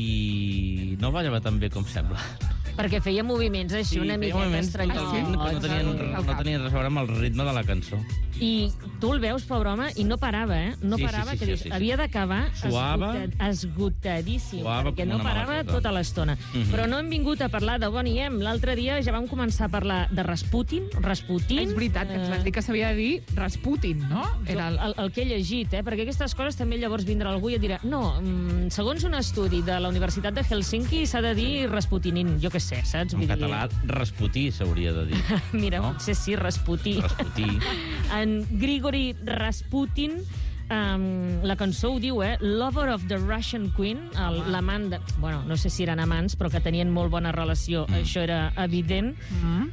i no ballava tan bé com sembla. Perquè feia moviments així, una feia miqueta moviments estranyots. totalment que no tenien, no tenien res a veure amb el ritme de la cançó. I tu el veus, pobre home, i no parava, eh? No Sí, sí, parava, sí, que sí, dius, sí, sí. havia d'acabar Suava. esgotat, esgotadíssim, Suava perquè com no una mala parava cosa. tota l'estona. Mhm. Però no hem vingut a parlar de Bonnie M. L'altre dia ja vam començar a parlar de Rasputin. Rasputin. És veritat que ens vas dir que s'havia de dir Rasputin, no? Era el... El, el que he llegit, eh? Perquè aquestes coses també llavors vindrà algú i et dirà no, mm, segons un estudi de la Universitat de Helsinki s'ha de dir Rasputinin, jo què sé, saps? En Vull dir- català, Rasputí s'hauria de dir. Mira, no? potser sí, Rasputin. Rasputí. En Grigori Rasputin, um, la cançó ho diu, eh? Lover of the Russian Queen, el- l'amant de... Bueno, no sé si eren amants, però que tenien molt bona relació, mm. això era evident. Mm.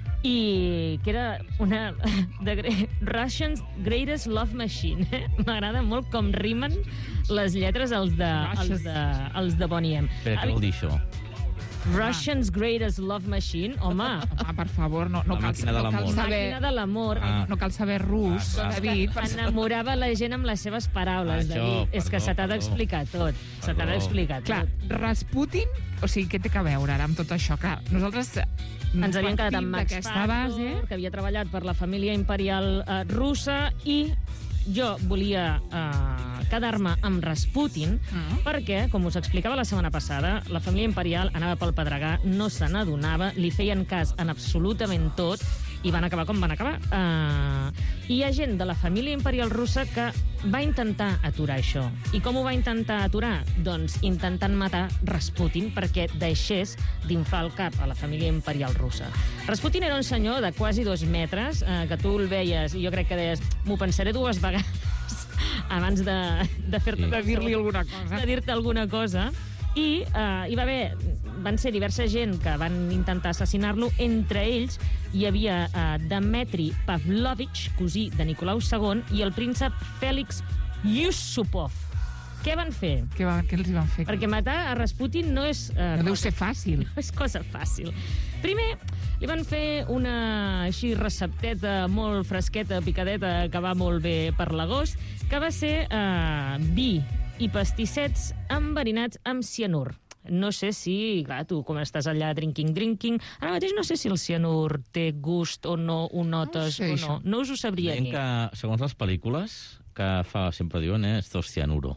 I que era una... The Gre- Russian's Greatest Love Machine. Eh? M'agrada molt com rimen les lletres els de, els de, els de Bonnie M. Però què vol dir això? Russian's Greatest Love Machine, home... Home, per favor, no, no La cal, màquina de no cal l'amor. saber... Màquina de l'amor. Ah. No cal saber rus, Ah, clar. David. Per... Enamorava la gent amb les seves paraules, Això, David. És que perdó, se t'ha perdó. d'explicar tot. Se t'ha Perdó. d'explicar Clar, tot. Rasputin, o sigui, què té que veure ara amb tot això? Clar, nosaltres Ens havien quedat amb Max d'aquesta Factor, base. que havia treballat per la família imperial eh, russa, i jo volia eh, quedar-me amb Rasputin Mm. perquè, com us explicava la setmana passada, la família imperial anava pel pedregar, no se n'adonava, li feien cas en absolutament tot i van acabar com van acabar. Uh, I hi ha gent de la família imperial russa que va intentar aturar això. I com ho va intentar aturar? Doncs intentant matar Rasputin perquè deixés d'inflar el cap a la família imperial russa. Rasputin era un senyor de quasi dos metres, eh, que tu el veies i jo crec que deies, m'ho pensaré dues vegades abans de, de fer-te... De dir-li alguna cosa. De dir-te alguna cosa. I eh, hi va haver, van ser diversa gent que van intentar assassinar-lo. Entre ells hi havia eh, Dmitri Pavlovich, cosí de Nicolau segon, i el príncep Fèlix Yusupov. Què van fer? Què, va, què els hi van fer? Perquè matar a Rasputin no és... Eh, No deu ser fàcil. No és cosa fàcil. Primer, li van fer una així recepteta molt fresqueta, picadeta, que va molt bé per l'agost, que va ser eh, vi i pastissets enverinats amb cianur. No sé si, clar, tu com estàs allà drinking, drinking, ara mateix no sé si el cianur té gust o no, ho notes No ho sé, o no. això. No us ho sabria Deien dir. que, segons les pel·lícules, que fa, sempre diuen, eh, esto es cianuro.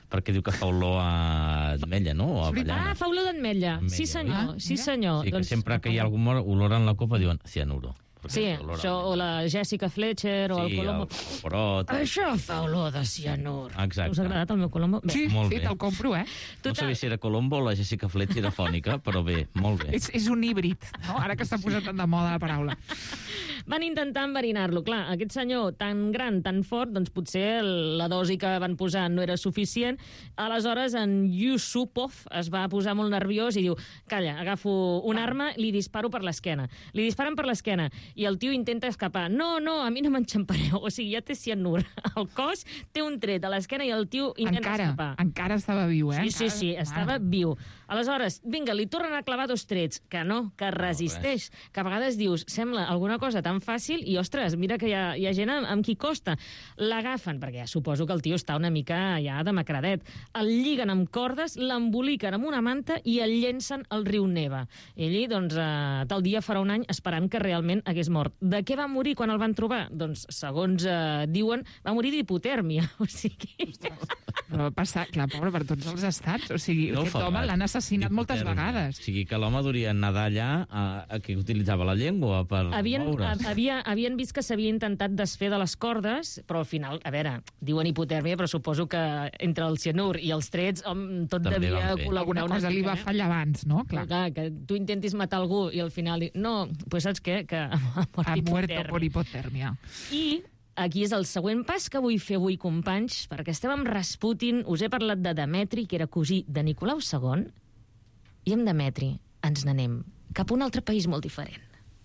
perquè diu que fa olor a ametlla, no? O a avellana. Ah, fa olor d'ametlla. Sí, senyor. Sí, senyor. Sí, que sempre que hi ha algun olor en la copa diuen cianuro. Sí, això, o la Jessica Fletcher, o el Colombo. Sí, el Porot. Això fa olor de cianur. Exacte. Us ha agradat el meu Colombo? Bé. Sí, molt sí, bé. te'l compro, eh? No sabia si era Colombo o la Jessica Fletcher fònica, però bé, molt bé. És, és un híbrid, no? Ara que s'ha posat tan de moda la paraula. Van intentar enverinar-lo. Clar, aquest senyor tan gran, tan fort, doncs potser la dosi que van posar no era suficient. Aleshores, en Yusupov es va posar molt nerviós i diu, calla, agafo una arma, li disparo per l'esquena. Li disparen per l'esquena i el tio intenta escapar. No, no, a mi no m'enxampareu. O sigui, ja té cianur al cos, té un tret a l'esquena i el tio intenta encara, escapar. Encara estava viu, eh? Sí, sí, sí, estava ah. viu. Aleshores, vinga, li tornen a clavar dos trets. Que no, que resisteix. Que a vegades dius, sembla alguna cosa tan fàcil i, ostres, mira que hi ha, hi ha gent amb, amb qui costa. L'agafen, perquè ja suposo que el tio està una mica ja demacradet. El lliguen amb cordes, l'emboliquen amb una manta i el llencen al riu Neva. Ell, doncs, eh, tal dia farà un any esperant que realment hagués mort. De què va morir quan el van trobar? Doncs, segons eh, diuen, va morir d'hipotèrmia. O sigui... Però va passar, clar, pobre, per tots els estats. O sigui, No aquest fa home res. l'han assassinat moltes vegades. O sigui, que l'home duria nedar allà a, a que utilitzava la llengua per Havien, moure's. havia, havien vist que s'havia intentat desfer de les cordes, però al final, a veure, diuen hipotèrmia, però suposo que entre el cianur i els trets hom, tot També devia van fer. col·laborar Alguna cosa una li mica, va eh? fallar abans, no? Clar. Clar, que tu intentis matar algú i al final... di- No, pues saps què? Que ha mort Ha muerto d'hipotèrmia. por hipotèrmia. I aquí és el següent pas que vull fer avui, companys, perquè estem amb Rasputin, us he parlat de Demetri, que era cosí de Nicolau segon, i amb Demetri ens n'anem cap a un altre país molt diferent.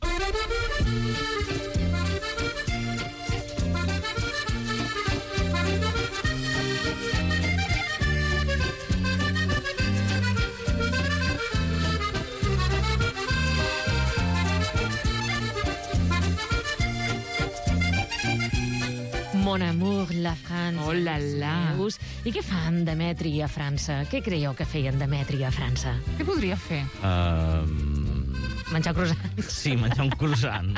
Mon amour, la França. Oh la la. Meus. I què fan Demetri a França? Què creieu que feien Demetri a França? Què podria fer? Uh, Menjar croissants. sí, menjar un croissant.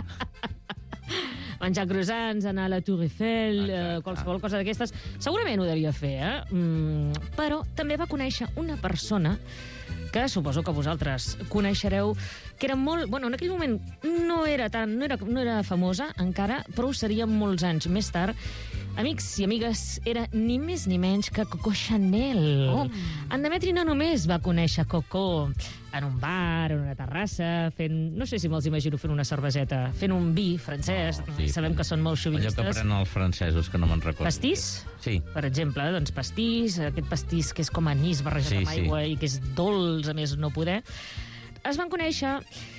Menjar croissants, anar a la Tour Eiffel, eh, qualsevol cosa d'aquestes. Segurament ho devia fer, eh? Mm, però també va conèixer una persona que suposo que vosaltres coneixereu, que era molt... Bueno, en aquell moment no era tan... no era, no era famosa encara, però ho seria molts anys més tard. Amics i amigues, era ni més ni menys que Coco Chanel. Oh. En Demetri no només va conèixer Coco en un bar, en una terrassa, fent... No sé si me'ls imagino fent una cerveseta, fent un vi francès, Oh, sí. sabem que són molt Allò xovinistes. que prenen els francesos, que no me'n recordo. Pastís? Sí. Per exemple, doncs pastís, aquest pastís que és com anís barrejat Sí, amb sí. aigua i que és dolç, a més no poder. Es van conèixer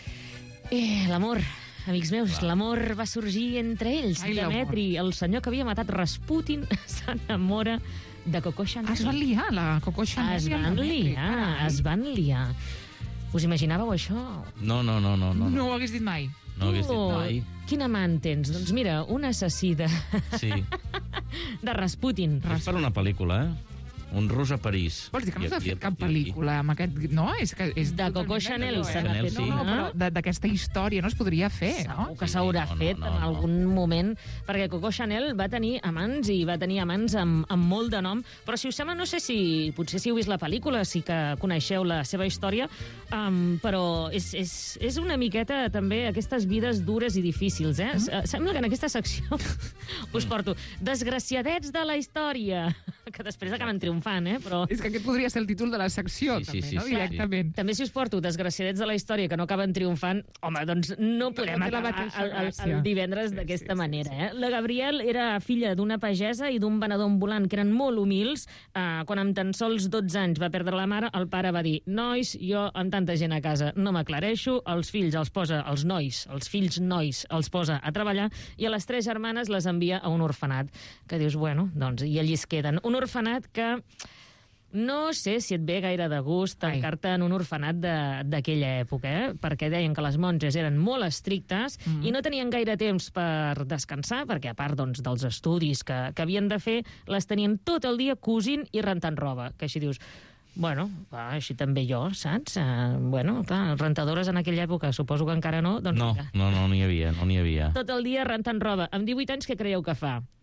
i l'amor, amics meus, l'amor va sorgir entre ells. Ai, l'amor. Demetri, el senyor que havia matat Rasputin, s'enamora de Coco Chanel. Es van liar, la Coco Chanel. Es i el van Demetri, liar, carai. es van liar. Us imaginàveu això? No, no, no, no. No, No no. ho hagués dit mai. no ho hagués dit Oh, mai. quin amant tens? Doncs mira, un assassí de, Sí. de Rasputin. És per una pel·lícula, eh? Un rus a París. Vols dir que no I- s'ha i- fet cap i- i- pel·lícula amb aquest... No, és que... És De Coco totalment Chanel allò, se n'ha Chanel, fet sí. No, no, una. però de- d'aquesta història no es podria fer, no? Segur que s'haurà no, no, fet no, en no. algun moment, perquè Coco Chanel va tenir amants i va tenir amants amb, amb molt de nom, però si us sembla, no sé si, potser si heu vist la pel·lícula, sí que coneixeu la seva història, um, però és, és, és una miqueta també aquestes vides dures i difícils, eh? Mm. Sembla que en aquesta secció us porto desgraciadets de la història, que després acaben triomfant, eh? Però... És que aquest podria ser el títol de la secció, Sí, sí, també, sí, no? sí. Directament. També si us porto desgraciadets de la història que no acaben triomfant, home, doncs no podem té la acabar mateixa el, el, el gràcia. divendres d'aquesta manera. Eh? La Gabriel era filla d'una pagesa i d'un venedor ambulant que eren molt humils. Eh, quan amb tan sols dotze anys va perdre la mare, el pare va dir: nois, jo amb tanta gent a casa no m'aclareixo, els fills els posa, els nois, els fills nois els posa a treballar i a les tres germanes les envia a un orfenat. Que dius, bueno, doncs, i allí es queden. Un orfenat que... No sé si et ve gaire de gust tancar-te en un orfenat de- d'aquella època, eh? Perquè deien que les monges eren molt estrictes mm. i no tenien gaire temps per descansar, perquè a part doncs, dels estudis que, que havien de fer, les tenien tot el dia cosint i rentant roba. Que així dius, bueno, va, així també jo, saps? Uh, bueno, clar, rentadores en aquella època, suposo que encara no. Doncs No, mira, no, no n'hi havia, no n'hi havia. tot el dia rentant roba. Amb divuit anys, què creieu que fa?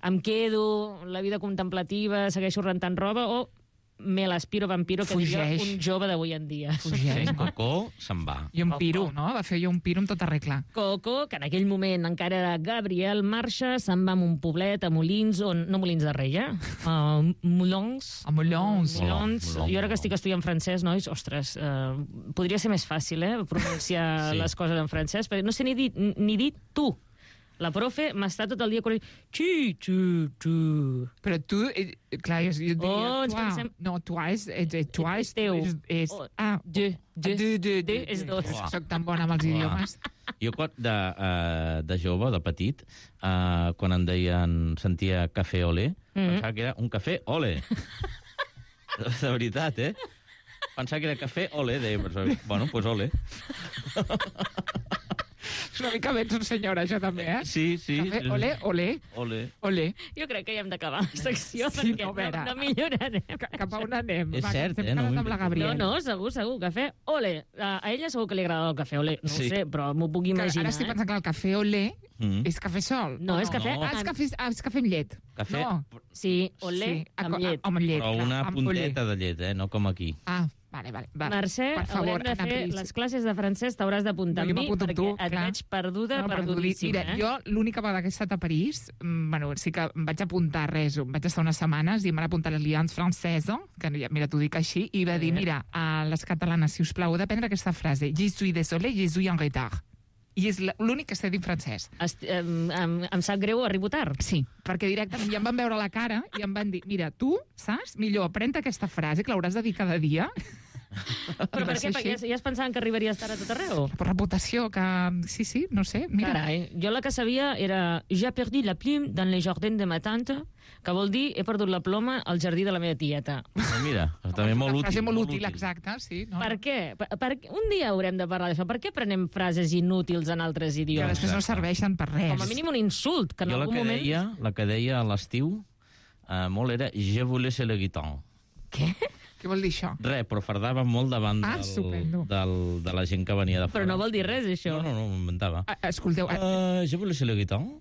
em quedo, la vida contemplativa, segueixo rentant roba, o me l'aspiro vampiro, que diria Fugeix. un jove d'avui en dia. Fugeix. Coco se'n va. I un piro, no? Va fer jo un piro amb tota regla. Coco, que en aquell moment encara era Gabriel, marxa, se'n va a un poblet, a Molins, on, no Molins de Rei, eh? A Molons. A Molons. Molons. Jo ara que estic estudiant francès, nois, ostres, eh, podria ser més fàcil, eh? Pronunciar Sí. les coses en francès, perquè no sé ni dir, ni dir tu. La profe m'està tot el dia corrent... Tu, tu, tu. Però tu, eh, clar, jo, jo diria... Oh, ens toi. pensem- No, toi és... és, és toi és... teu. És, és, Oh, ah, de, de, de, de, de és dos. Soc tan bona amb els Clar. idiomes. Jo quan de, uh, de jove, de petit, uh, quan em deien, sentia cafè olé, Mhm. pensava que era un cafè olé. De veritat, eh? Pensava que era cafè olé, deia, però, bueno, doncs pues olé. És una mica ben senyora, això també, eh? Sí, sí. Cafè, olé, olé, Olé. olé. Jo crec que ja hem d'acabar la secció, Sí, perquè no, no, vera. no millorarem. Cap a on anem? És Va, que cert, ens hem eh, no quedat ho amb la invento. Gabriel. No, no, segur, segur, cafè olé. A a ella segur que li agrada el cafè olé. No Sí. ho sé, però m'ho puc Que imaginar. ara estic eh? pensant que el cafè olé Mm. és cafè sol. No, és cafè Ah, és amb- cafè, ah, és cafè amb llet. Cafè, No. Sí, olé Sí, amb a- llet. Amb llet, però clar, una amb punteta olé. de llet, eh? No com aquí. Ah, vale, vale. Va. Mercè, per favor, haurem de Anna fer Pris. les classes de francès, t'hauràs d'apuntar No, jo amb mi, m'apunto amb perquè tu, et clar. veig perduda, No, perdudíssima. Mira, eh? jo l'única vegada que he estat a París, mm, bueno, sí que em vaig apuntar res, em vaig estar unes setmanes i em van apuntar a l'Alliance Francesa, que ja- mira, t'ho dic així, i va dir, mira, a les catalanes, si us plau, heu d'aprendre aquesta frase, je suis désolé, je suis en retard. I és la- l'únic que sé dir en francès. Est em, em, em sap greu, arribo tard. Sí, perquè directament ja em van veure la cara i em van dir, mira, tu, saps? Millor aprèn-te aquesta frase, que l'hauràs de dir cada dia. Però per què? Perquè ja, ja es pensaven que arribaries tard a tot arreu? Per reputació, que... Sí, sí, no sé, mira. Carai, jo la que sabia era «J'ai perdu la plume dans le jardin de ma tante», que vol dir «He perdut la ploma al jardí de la meva tieta». Ah, mira, també molt Una útil. frase molt útil, exacte, sí. No? Per què? Per, per, un dia haurem de parlar d'això. Per què prenem frases inútils en altres Que idiomes? després no serveixen per res. Com a mínim un insult, que en Jo la algun que moment... deia, la que deia a l'estiu, eh, molt era «Je voulais ser le guiton». Què? Què vol dir això? Res, però fardava molt davant Ah, del, estupendo. del, de la gent que venia de fora. Però no vol dir res, això. No, no, no, m'ho inventava. Ah, escolteu, Uh, je voulais ser le guiton.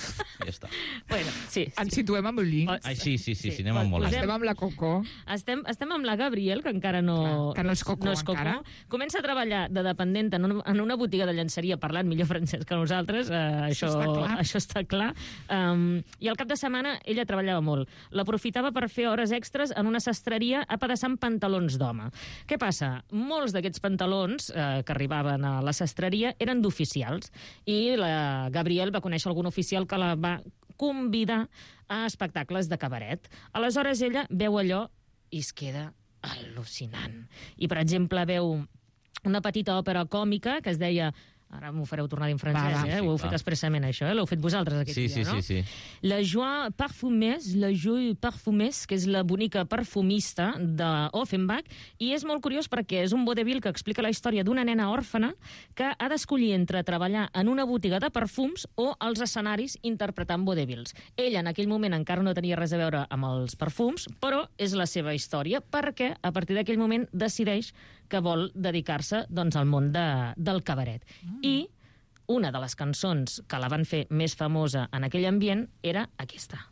Ja està. Bueno, sí. ens situem amb un link. Ai, sí, sí, sí, sí, anem Pues amb molt. posem- Estem amb la Coco. Estem, estem amb la Gabriel, que encara no, Clar, que no és Coco no és Coco. encara. Comença a treballar de dependent en una, en una botiga de llenceria, parlant millor francès que nosaltres, eh, això, està clar. això està clar. Um, I al cap de setmana ella treballava molt. L'aprofitava per fer hores extres en una sastreria apedaçant pantalons d'home. Què passa? Molts d'aquests pantalons eh, que arribaven a la sastreria eren d'oficials, i la Gabriel va conèixer algun oficial que la va convidar a espectacles de cabaret. Aleshores ella veu allò i es queda al·lucinant. I, per exemple, veu una petita òpera còmica que es deia... Ara m'ho fareu tornar en francès, Va, va. eh? Sí, Ho heu clar. fet expressament, això, eh? L'heu fet vosaltres aquest Sí, dia, sí, no? sí, sí. La Joie Parfumés, la Joie Parfumés, que és la bonica perfumista d'Offenbach, i és molt curiós perquè és un vodevil que explica la història d'una nena òrfana que ha d'escollir entre treballar en una botiga de perfums o als escenaris interpretant vodevils. Ella en aquell moment encara no tenia res a veure amb els perfums, però és la seva història perquè a partir d'aquell moment decideix que vol dedicar-se doncs, al món de, del cabaret. Mm. I una de les cançons que la van fer més famosa en aquell ambient era aquesta.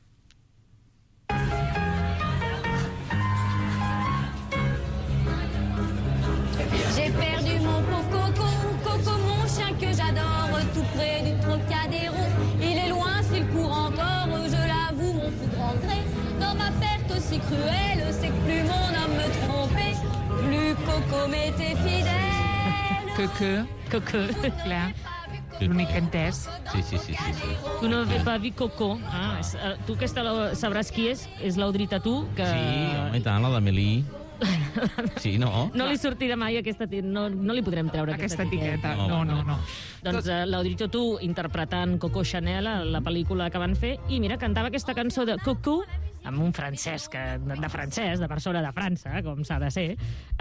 J'ai perdu mon pauvre Coco, Coco mon chien que j'adore, tout près du Trocadéro. Il est loin s'il court encore, je l'avoue mon plus grand gré. Dans ma perte aussi cruelle, c'est que plus mon homme me trompait, plus Coco m'était fidèle. Coco. Coco. Clar. L'únic que he entès. Sí, sí, sí, sí, sí. Tu no n'avais pas vu Coco. Ah, és, uh, tu aquesta la, sabràs qui és? És l'Audrey Tautou, que... Sí, home, i tant, la d'Amélie. Sí, no? No li sortirà mai aquesta... ti- No, no li podrem treure aquesta, Aquesta etiqueta. No, No, no, no. Doncs uh, l'Audrey Tautou interpretant Coco Chanel, a la pel·lícula que van fer, i mira, cantava aquesta cançó de Coco, amb un francès, que, de, de francès, de persona de França, com s'ha de ser,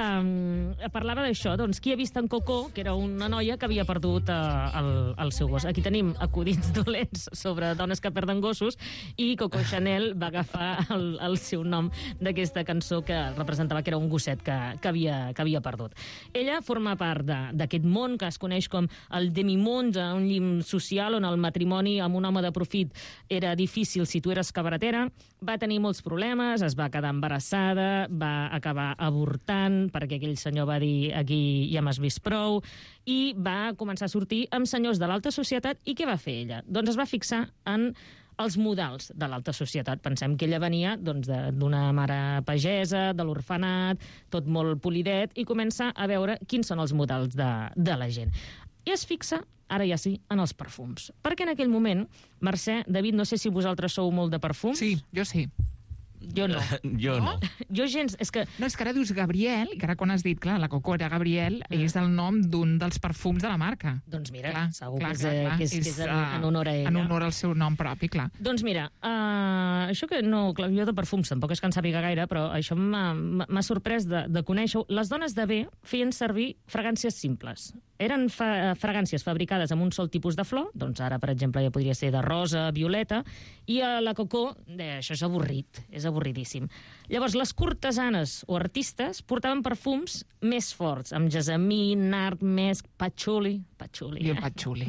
um, parlava d'això, doncs, qui ha vist en Coco, que era una noia que havia perdut uh, el, el seu gos. Aquí tenim acudits dolents sobre dones que perden gossos, i Coco Chanel va agafar el, el seu nom d'aquesta cançó que representava que era un gosset que, que, havia, que havia perdut. Ella forma part d'aquest món que es coneix com el demimonde, un llim social on el matrimoni amb un home de profit era difícil si tu eres cabaretera. Va tenir molts problemes, es va quedar embarassada, va acabar avortant perquè aquell senyor va dir aquí ja m'has vist prou, i va començar a sortir amb senyors de l'alta societat. I què va fer ella? Doncs es va fixar en els modals de l'alta societat. Pensem que ella venia doncs, d'una mare pagesa, de l'orfenat, tot molt polidet, i comença a veure quins són els modals de, de la gent. I es fixa, ara ja sí, en els perfums. Perquè en aquell moment, Mercè, David, no sé si vosaltres sou molt de perfums. Sí, jo sí. Jo no. Jo no. Jo gens... És que... No, és que ara dius Gabriel, i que ara quan has dit, clar, la Coco era Gabriel, mm. és el nom d'un dels perfums de la marca. Doncs mira, clar, segur clar, que, és, clar, clar. que, és, que és en, en honor a ella. En honor al seu nom propi, clar. Doncs mira, uh, això que no... Clar, jo de perfums tampoc és que en sàpiga gaire, però això m'ha sorprès de, de conèixer-ho. Les dones de bé feien servir fragàncies simples. Eren fa fragàncies fabricades amb un sol tipus de flor, doncs ara, per exemple, ja podria ser de rosa, violeta, i a la Coco, eh, això és avorrit, és avorridíssim. Llavors, les cortesanes o artistes portaven perfums més forts, amb gessamí, nard, mesc, patxuli... Patxuli, I eh? el patxuli.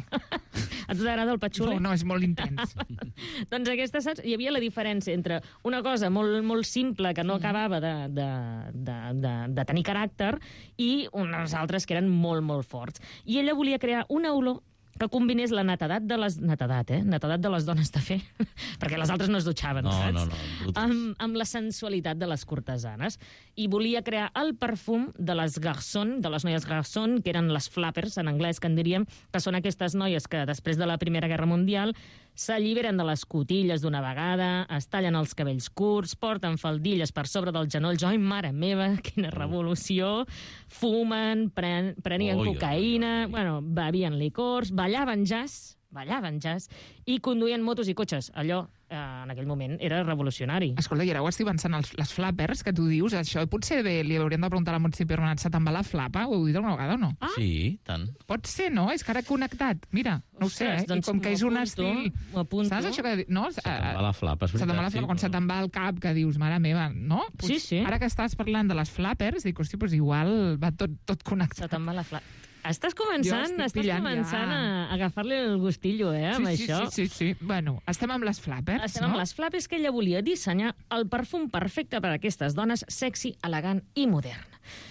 A tu t'agrada el patxuli? No, no, és molt intens. Doncs aquesta, saps? Hi havia la diferència entre una cosa molt, molt simple que no acabava de, de, de, de, de tenir caràcter i unes altres que eren molt, molt forts. I ella volia crear una olor que combinés la netedat de les... Netedat, eh? Netedat de les dones de fer. Perquè les altres no es dutxaven, no, saps? No, no, amb, amb la sensualitat de les cortesanes. I volia crear el perfum de les garçons, de les noies garçons, que eren les flappers, en anglès, que en diríem, que són aquestes noies que després de la Primera Guerra Mundial s'alliberen de les cotilles d'una vegada, es tallen els cabells curts, porten faldilles per sobre dels genolls. Ai, mare meva, quina revolució! Fumen, pren, prenien oi, cocaïna, oi, oi. Bueno, bevien licors, ballaven jazz, ballaven jazz, i conduïen motos i cotxes. Allò, eh, en aquell moment, era revolucionari. Escolta, i ara ho estic pensant, els, les flappers que tu dius, això potser bé, li hauríem de preguntar a la Montse Pernat, se te'n va la flapa? Ho heu dit alguna vegada o no? Ah? Sí, tant. Pot ser, no? És que ara he connectat. Mira, no ho sé, eh? Doncs I com que és un estil... Saps això que... No? Se te'n va la flapa, és veritat. Se te'n va la flapa, sí, quan se te'n va al cap, que dius, mare meva, no? Pues, sí, sí. Ara que estàs parlant de les flappers, dic, hosti, pues igual va tot, tot connectat. Se te'n va la flapa. Estàs començant, estàs començant ja. a agafar-li el gustillo, eh, amb sí, sí, això. Sí, sí, sí. Bueno, estem amb les flappers, estem no? amb les flappers, que ella volia dissenyar el perfum perfecte per a aquestes dones sexy, elegant i modern.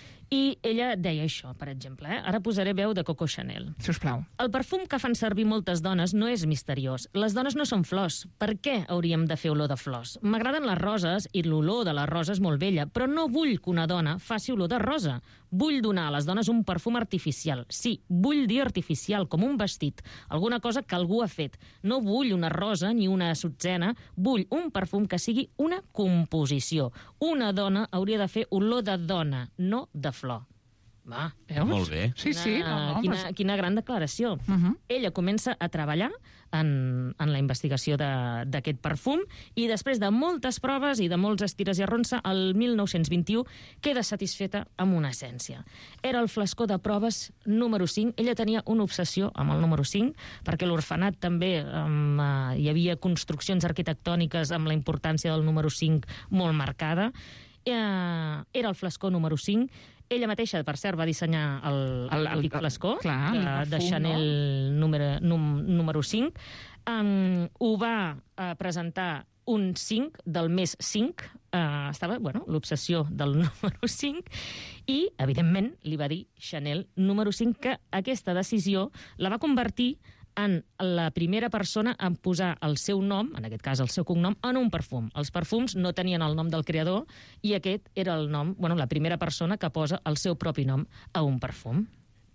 I ella deia això, per exemple, eh? Ara posaré veu de Coco Chanel. Sisplau. El perfum que fan servir moltes dones no és misteriós. Les dones no són flors. Per què hauríem de fer olor de flors? M'agraden les roses i l'olor de les roses molt bella, però no vull que una dona faci olor de rosa. Vull donar a les dones un perfum artificial. Sí, vull dir artificial, com un vestit. Alguna cosa que algú ha fet. No vull una rosa ni una sutzena. Vull un perfum que sigui una composició. Una dona hauria de fer olor de dona, no de flor. Va, veus? Molt bé. Sí, sí. Quina, no, no, quina, però... quina gran declaració. Uh -huh. Ella comença a treballar en, en la investigació d'aquest perfum i després de moltes proves i de molts estires i arronsa, el mil nou-cents vint-i-u queda satisfeta amb una essència. Era el flascó de proves número cinc. Ella tenia una obsessió amb el número cinc, perquè l'orfenat també um, uh, hi havia construccions arquitectòniques amb la importància del número cinc molt marcada. Uh, era el flascó número cinc. Ella mateixa, per cert, va dissenyar el, el, el, el flascó clar, de, el perfum, de Chanel no? número, num, número cinc. Um, ho va uh, presentar un cinc del mes cinc. Uh, estava, bueno, l'obsessió del número cinc. I, evidentment, li va dir Chanel número cinc, que aquesta decisió la va convertir en la primera persona en posar el seu nom, en aquest cas el seu cognom, en un perfum. Els perfums no tenien el nom del creador i aquest era el nom, bueno, la primera persona que posa el seu propi nom a un perfum.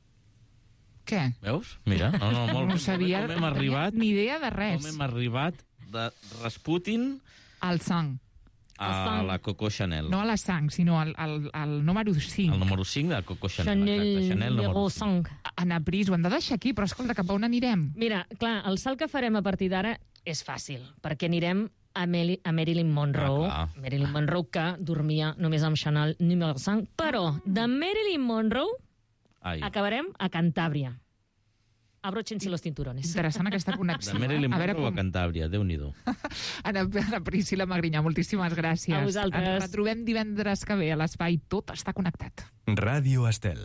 Què? Veus? Mira, no, no, molt no sabia, com hem arribat, ni idea de res. Com hem arribat de Rasputin al sang. A la Coco Chanel. No a la sang, sinó al, al, al número cinc. El número cinc de Coco Chanel. Chanel, exacte, Chanel número cinc. Anna Pris, ho hem de deixar aquí, però escolta, cap a on anirem? Mira, clar, el salt que farem a partir d'ara és fàcil, perquè anirem a, Meli, a Marilyn Monroe. Ah, Marilyn Monroe, que dormia només amb Chanel número cinc. Però de Marilyn Monroe Ai. acabarem a Cantàbria. Abrochense los cinturones. Interessant aquesta connexió. De Marilyn A veure Monroe a com- Cantàbria, Déu-n'hi-do. Ana, Ana Priscila Magrinyà, moltíssimes gràcies. A vosaltres. Ens retrobem divendres que ve a l'espai Tot està connectat. Ràdio Estel.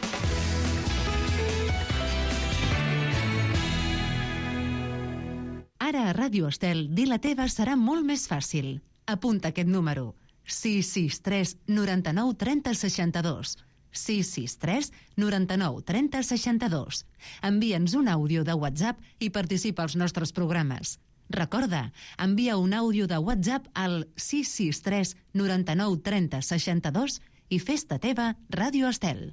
Ara a Ràdio Estel, dir la teva serà molt més fàcil. Apunta aquest número. sis sis tres noranta-nou trenta seixanta-dos. sis sis tres noranta-nou trenta seixanta-dos. Envia'ns un àudio de WhatsApp i participa als nostres programes. Recorda, envia un àudio de WhatsApp al sis sis tres noranta-nou trenta seixanta-dos i fes-te teva Ràdio Estel.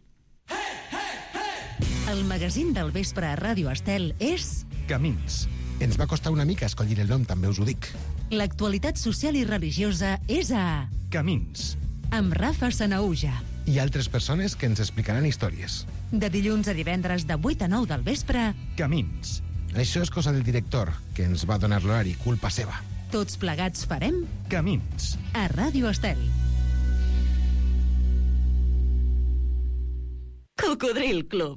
El magazín del vespre a Ràdio Estel és... Camins. Ens va costar una mica escollir el nom, també us ho dic. L'actualitat social i religiosa és a... Camins. amb Rafa Sanauja. I altres persones que ens explicaran històries. De dilluns a divendres de vuit a nou del vespre. Camins. Això és cosa del director, que ens va donar l'horari, culpa seva. Tots plegats farem... Camins. A Ràdio Estel. Cocodril Club.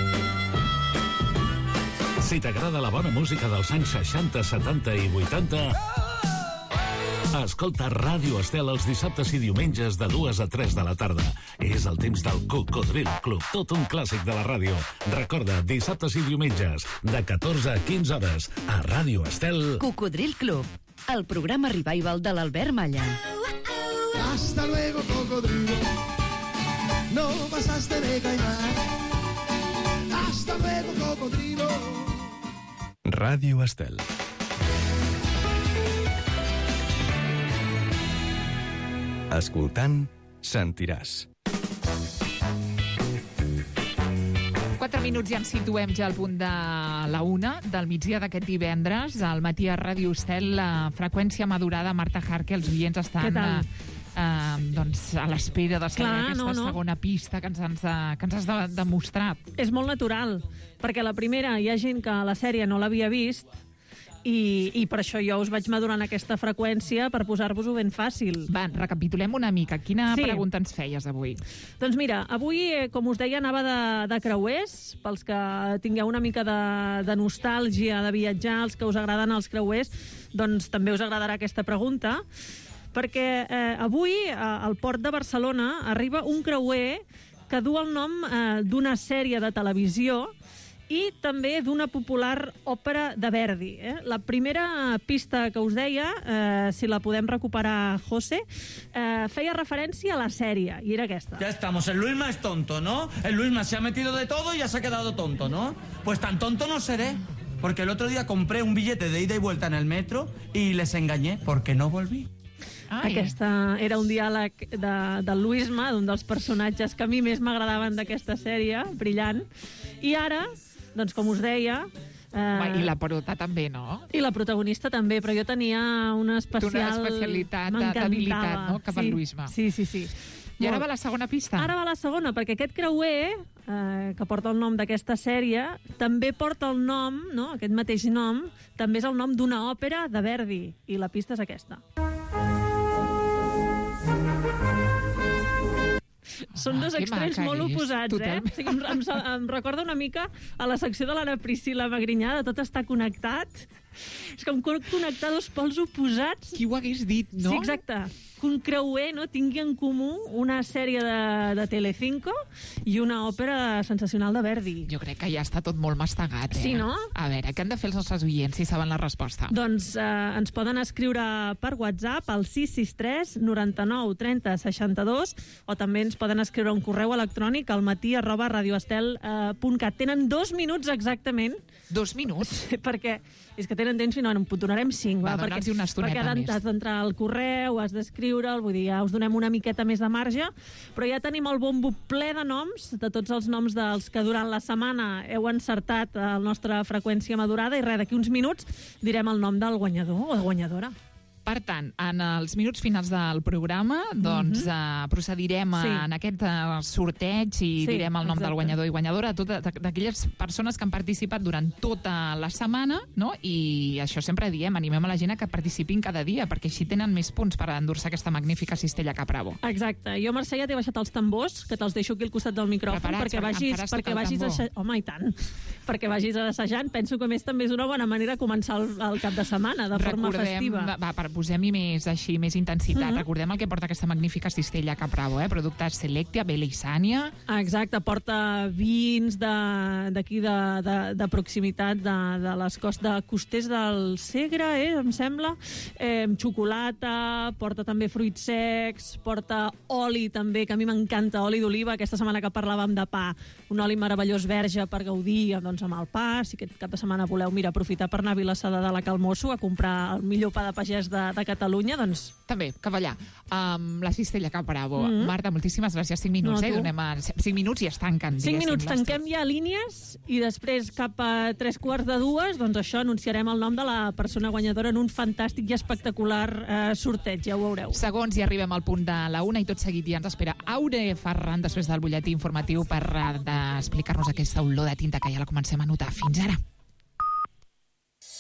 Si t'agrada la bona música dels anys seixanta, setanta i vuitanta... Escolta Ràdio Estel els dissabtes i diumenges de dues a tres de la tarda. És el temps del Cocodril Club, tot un clàssic de la ràdio. Recorda, dissabtes i diumenges, de catorze a quinze hores, a Ràdio Estel... Cocodril Club, el programa revival de l'Albert Malla. Hasta luego, cocodrilo. No pasaste de caimán. Hasta luego, cocodrilo. Ràdio Estel. Escoltant, sentiràs. Quatre minuts i ens situem ja al punt de la una del migdia d'aquest divendres. Al matí a Ràdio Estel, la freqüència madurada. Marta Jarque, els oients estan... Què tal? Eh, doncs a l'espera de saber Clar, aquesta no, no. segona pista que ens has de, que ens has de demostrar. És molt natural, perquè la primera hi ha gent que la sèrie no l'havia vist i, i per això jo us vaig madurant aquesta freqüència per posar-vos-ho ben fàcil. Va, recapitulem una mica. Quina Sí. pregunta ens feies avui? Doncs mira, avui, eh, com us deia, anava de, de creuers, pels que tingueu una mica de, de nostàlgia, de viatjar, els que us agraden els creuers, doncs també us agradarà aquesta pregunta, perquè eh, avui eh, al port de Barcelona arriba un creuer que du el nom eh, d'una sèrie de televisió i també d'una popular òpera de Verdi. Eh? La primera pista que us deia, eh, si la podem recuperar, José, eh, feia referència a la sèrie, i era aquesta. Ya estamos, el Luisma es tonto, ¿no? El Luisma se ha metido de todo y ya se ha quedado tonto, ¿no? Pues tan tonto no seré, porque el otro día compré un billete de ida y vuelta en el metro y les engañé, porque no volví. Ai. Aquesta era un diàleg de, del Luisma, d'un dels personatges que a mi més m'agradaven d'aquesta sèrie, brillant. I ara, doncs com us deia... Eh, Va, I la prota també, no? I la protagonista també, però jo tenia una especial... Una especialitat, m'encantava. d'habilitat, no?, cap al Sí, Luisma. Sí, sí, sí. I ara Molt. va la segona pista. Ara va la segona, perquè aquest creuer, eh, que porta el nom d'aquesta sèrie, també porta el nom, no?, aquest mateix nom, també és el nom d'una òpera de Verdi, i la pista és aquesta. Són dos que extrems maca molt és. oposats, Totalment. eh? O sigui, em, em, em recorda una mica a la secció de l'Anna Priscila Magrinyà, de tot està connectat. És com connectar dos pols oposats. Qui ho hagués dit, no? Sí, exacte. Que un creuer, no?, tingui en comú una sèrie de, de Telecinco i una òpera sensacional de Verdi. Jo crec que ja està tot molt mastegat, eh? Sí, no? A veure, què han de fer els nostres oients si saben la resposta? Doncs eh, ens poden escriure per WhatsApp al sis sis tres noranta-nou trenta seixanta-dos o també ens poden escriure un correu electrònic al matí arroba radioestel punt cat. Tenen dos minuts exactament. Dos minuts? Perquè és que tenen temps fins no, en donarem cinc. Va, Va, dona'ls-hi una estoneta perquè més. has d'entrar al correu, has d'escriure'l, vull dir, ja us donem una miqueta més de marge, però ja tenim el bombo ple de noms, de tots els noms dels que durant la setmana heu encertat a la nostra freqüència madurada, i res, d'aquí uns minuts direm el nom del guanyador o de guanyadora. Per tant, en els minuts finals del programa, doncs Mhm. eh, procedirem Sí. en aquest eh, sorteig i Sí, direm el nom exacte. del guanyador i guanyadora, tot d'aquelles persones que han participat durant tota la setmana, no? I això sempre diem, animem a la gent a que participin cada dia, perquè així tenen més punts per endur-se aquesta magnífica cistella Capravo. Exacte. Jo, Mercè, ja t'he baixat els tambors, que te'ls deixo aquí al costat del micròfon, Preparats, perquè perquè em vagis, faràs perquè tocar el vagis tambor. asse... Home, i tant. Perquè vagis assajant. Penso que a més també és una bona manera de començar el, el cap de setmana, de forma Recordem, festiva. va, per posem-hi més, així, més intensitat. Mhm. Recordem el que porta aquesta magnífica cistella Capravo, eh? Productes Selectia, Beleisània. Exacte, porta vins de- d'aquí de, de, de proximitat de, de les costes, de costers del Segre, eh, em sembla, eh, xocolata, porta també fruits secs, porta oli també, que a mi m'encanta, oli d'oliva, aquesta setmana que parlàvem de pa, un oli meravellós verge per gaudir doncs, amb el pa, si aquest cap de setmana voleu, mira, aprofitar per anar a Vilassar de Dalt a Calmosso a comprar el millor pa de pagès de, de Catalunya, doncs... També, cap allà, amb la cistella Capravo. Mm Mhm. -hmm. Marta, moltíssimes gràcies. Cinc minuts, No, eh? tu. Donem a... Cinc minuts i es tanquen. Cinc diguéssim, minuts, les tanquem ja línies i després cap a tres quarts de dues, doncs això, anunciarem el nom de la persona guanyadora en un fantàstic i espectacular eh, sorteig, ja ho veureu. Segons i arribem al punt de la una i tot seguit ja ens espera Aure Ferran després del butlletí informatiu per eh, de explicar-nos aquesta olor de tinta que ja la comencem a notar. Fins ara.